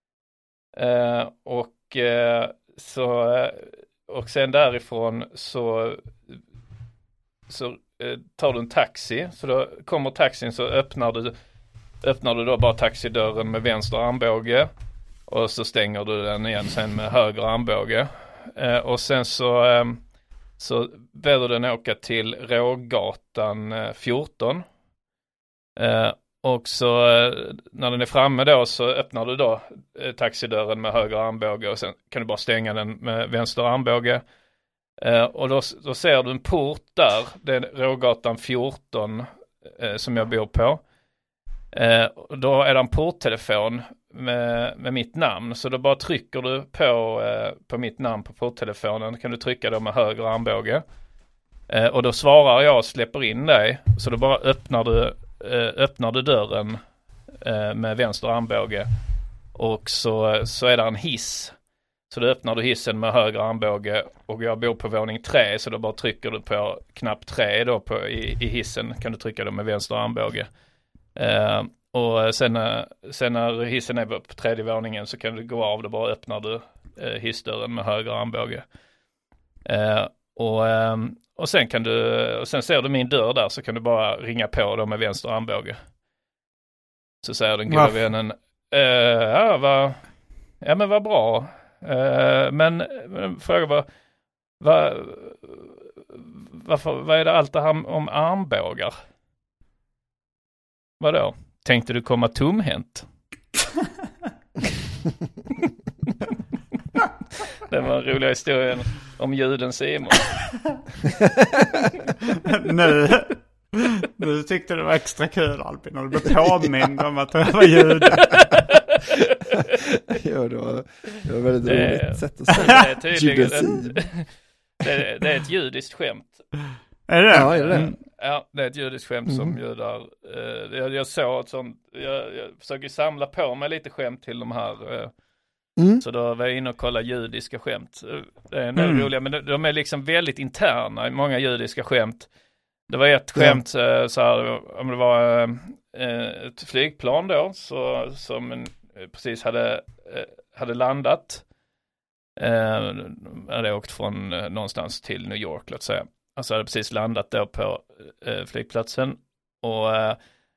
Speaker 4: eh, och eh, så eh, och sen därifrån så så tar du en taxi, så då kommer taxin, så öppnar du öppnar du då bara taxidörren med vänster armbåge och så stänger du den igen sen med höger armbåge eh, och sen så eh, så väljer den åka till Råggatan eh, fjorton eh, och så eh, när den är framme då så öppnar du då eh, taxidörren med höger armbåge och sen kan du bara stänga den med vänster armbåge. Uh, och då, då ser du en port där, det är Råggatan fjorton uh, som jag bor på. Uh, och då är det en porttelefon med, med mitt namn, så då bara trycker du på, uh, på mitt namn på porttelefonen, kan du trycka då med höger armbåge. Uh, och då svarar jag och släpper in dig, så då bara öppnar du, uh, öppnar du dörren uh, med vänster armbåge och så, så är det en hiss. Så då öppnar du hissen med höger armbåge och jag bor på våning tre, så då bara trycker du på knapp tre då på, i, i hissen, kan du trycka då med vänster armbåge. Eh, och sen, sen när hissen är på tredje våningen så kan du gå av, då bara öppnar du eh, hissdörren med höger armbåge. Eh, och, eh, och sen kan du, och sen ser du min dörr där, så kan du bara ringa på då med vänster armbåge. Så säger den goda vännen, eh, ja, va, ja men vad bra. Uh, men, men fråga var vad, varför, vad är det allt det här om armbågar? Vadå? Tänkte du komma tomhänt? Det var en rolig historia om juden Simon.
Speaker 5: nu, nu tyckte det var extra kul, Albin, och du blev påmind om att det var jude.
Speaker 7: Ja, det var, det var väldigt
Speaker 4: det,
Speaker 7: roligt sätt att säga.
Speaker 4: Det är tydligen ett, det, det är ett judiskt skämt.
Speaker 5: Är det?
Speaker 7: Ja, är det?
Speaker 4: Mm. Ja, det är ett judiskt skämt mm. som judar. Uh, jag, jag såg ett sånt, jag, jag försöker samla på mig lite skämt till de här. Uh, mm. Så då var jag inne och kollade judiska skämt. Uh, det är mm. roliga, men de, de är liksom väldigt interna i många judiska skämt. Det var ett skämt ja. uh, så här, om det var uh, ett flygplan då, så, som en precis hade, hade landat. Eh, hade åkt från eh, någonstans till New York, låt säga. Alltså hade precis landat då på eh, flygplatsen. Och, eh,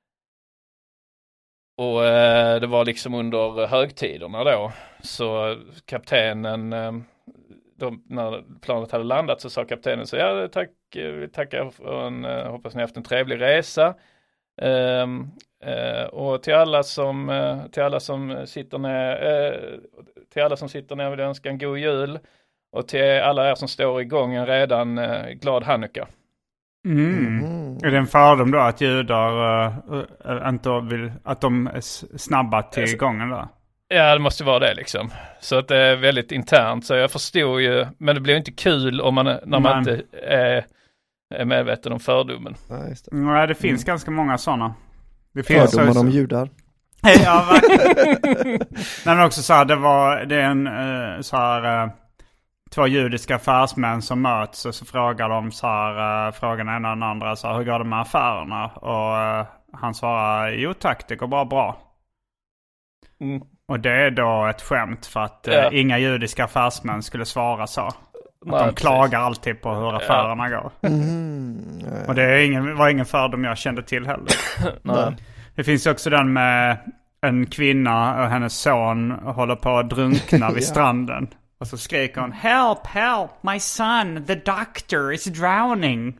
Speaker 4: och eh, det var liksom under högtiderna då. Så kaptenen, eh, då, när planet hade landat så sa kaptenen så ja, tack, vi tackar för en, eh, hoppas ni har haft en trevlig resa. Eh, Uh, och till alla som uh, till alla som sitter ner uh, till alla som sitter ner vill jag önska en god jul, och till alla er som står i gången redan uh, glad Hanukka.
Speaker 5: Mm. Mm. Är det en fördom då att judar uh, uh, inte vill att de är snabba till yes. gången då?
Speaker 4: Ja, det måste vara det liksom. Så att det är väldigt internt, så jag förstår ju, men det blir inte kul om man när man men... inte är, är medveten om fördomen.
Speaker 7: Ja, just det.
Speaker 5: Nej, det finns mm. ganska många sådana. Det finns
Speaker 7: fördomar om judar.
Speaker 5: Ja, verkligen. Nej, men också så här, det var det är en uh, så här uh, två judiska affärsmän som möts och så frågar de så här, uh, frågan en och den andra så här, hur går det med affärerna? Och uh, han svarar, jo tack, det går bara bra. Mm. Och det är då ett skämt för att uh, ja. inga judiska affärsmän skulle svara så. Att Nej, de klagar precis. alltid på hur affärerna ja. går. Mm. Och det är ingen, var ingen fördom jag kände till heller. Nej. Det finns också den med en kvinna och hennes son håller på att drunkna vid ja. stranden. Och så skriker hon, help, help, my son, the doctor is drowning.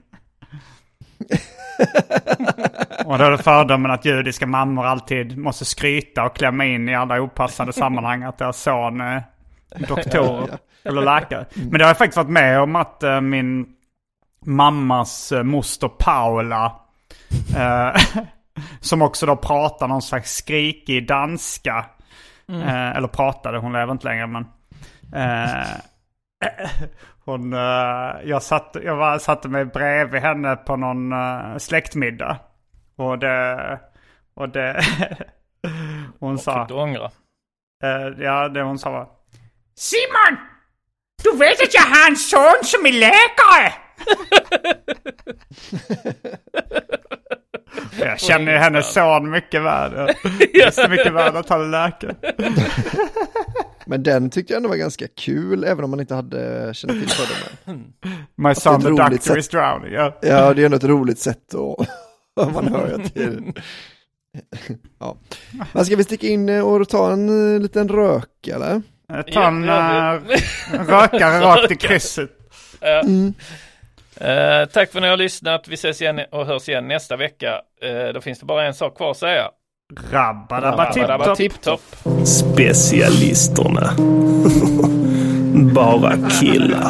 Speaker 5: Och då är det fördomen att judiska mammor alltid måste skryta och klämma in i alla opassande sammanhang att deras son är doktor eller läkare. Men det har jag faktiskt varit med om att uh, min mammas uh, moster Paula... Uh, som också då pratar någon slags skrikig danska. Mm. Eh, eller pratade, hon lever inte längre. Men, eh, hon, eh, jag satt, jag var, satte mig bredvid henne på någon eh, släktmiddag. Och det... Och det hon sa...
Speaker 4: Fick du ångra?
Speaker 5: Eh, ja, det hon sa var... Simon! Du vet att jag har en son som är läkare! Jag känner hennes son mycket väl. Just mycket väl att han är läkare.
Speaker 7: Men den tyckte jag ändå var ganska kul, även om man inte hade känt till för dem.
Speaker 5: My son the doctor is drowning. Yeah.
Speaker 7: Ja, det är ändå ett roligt sätt att man hör jag till. Ja. Men ska vi sticka in och ta en liten rök, eller?
Speaker 5: Ta en uh, rökare rakt i krysset.
Speaker 4: Mm. Uh, tack för att ni har lyssnat. Vi ses igen och hörs igen nästa vecka. Uh, då finns det bara en sak kvar att säga.
Speaker 5: Rabba-dabba
Speaker 4: tipp-topp.
Speaker 9: Specialisterna. Bara killar.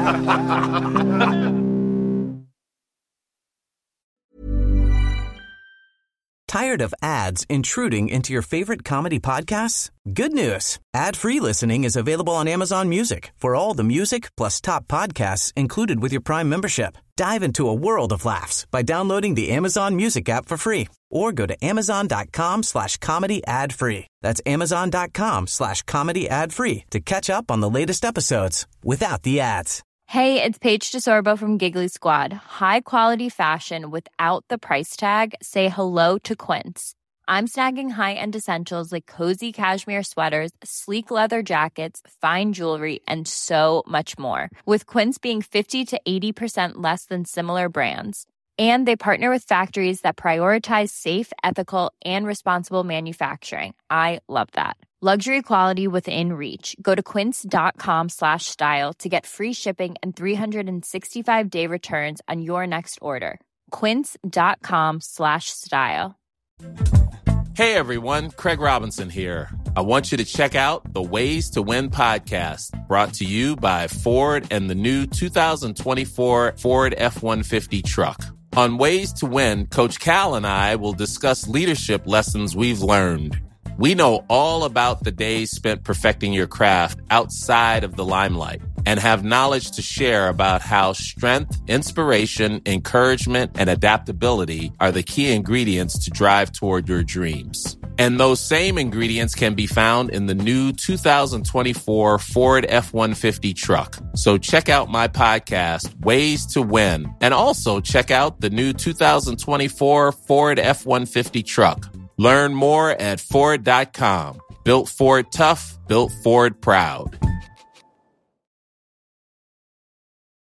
Speaker 2: Tired of ads intruding into your favorite comedy podcasts? Good news. Ad-free listening is available on Amazon Music for all the music plus top podcasts included with your Prime membership. Dive into a world of laughs by downloading the Amazon Music app for free or go to amazon.com slash comedy ad free. That's amazon.com slash comedy ad free to catch up on the latest episodes without the ads.
Speaker 11: Hey, it's Paige DeSorbo from Giggly Squad. High quality fashion without the price tag. Say hello to Quince. I'm snagging high-end essentials like cozy cashmere sweaters, sleek leather jackets, fine jewelry, and so much more. With Quince being fifty to eighty percent less than similar brands. And they partner with factories that prioritize safe, ethical, and responsible manufacturing. I love that. Luxury quality within reach. Go to quince.com slash style to get free shipping and three sixty-five day returns on your next order. Quince.com slash style.
Speaker 12: Hey everyone, Craig Robinson here. I want you to check out the Ways to Win podcast, brought to you by Ford and the new two thousand twenty-four Ford F one fifty truck. On Ways to Win, Coach Cal and I will discuss leadership lessons we've learned. We know all about the days spent perfecting your craft outside of the limelight and have knowledge to share about how strength, inspiration, encouragement, and adaptability are the key ingredients to drive toward your dreams. And those same ingredients can be found in the new two thousand twenty-four Ford F one fifty truck. So check out my podcast, Ways to Win, and also check out the new two thousand twenty-four Ford F one fifty truck. Learn more at Ford dot com. Built Ford tough, built Ford proud.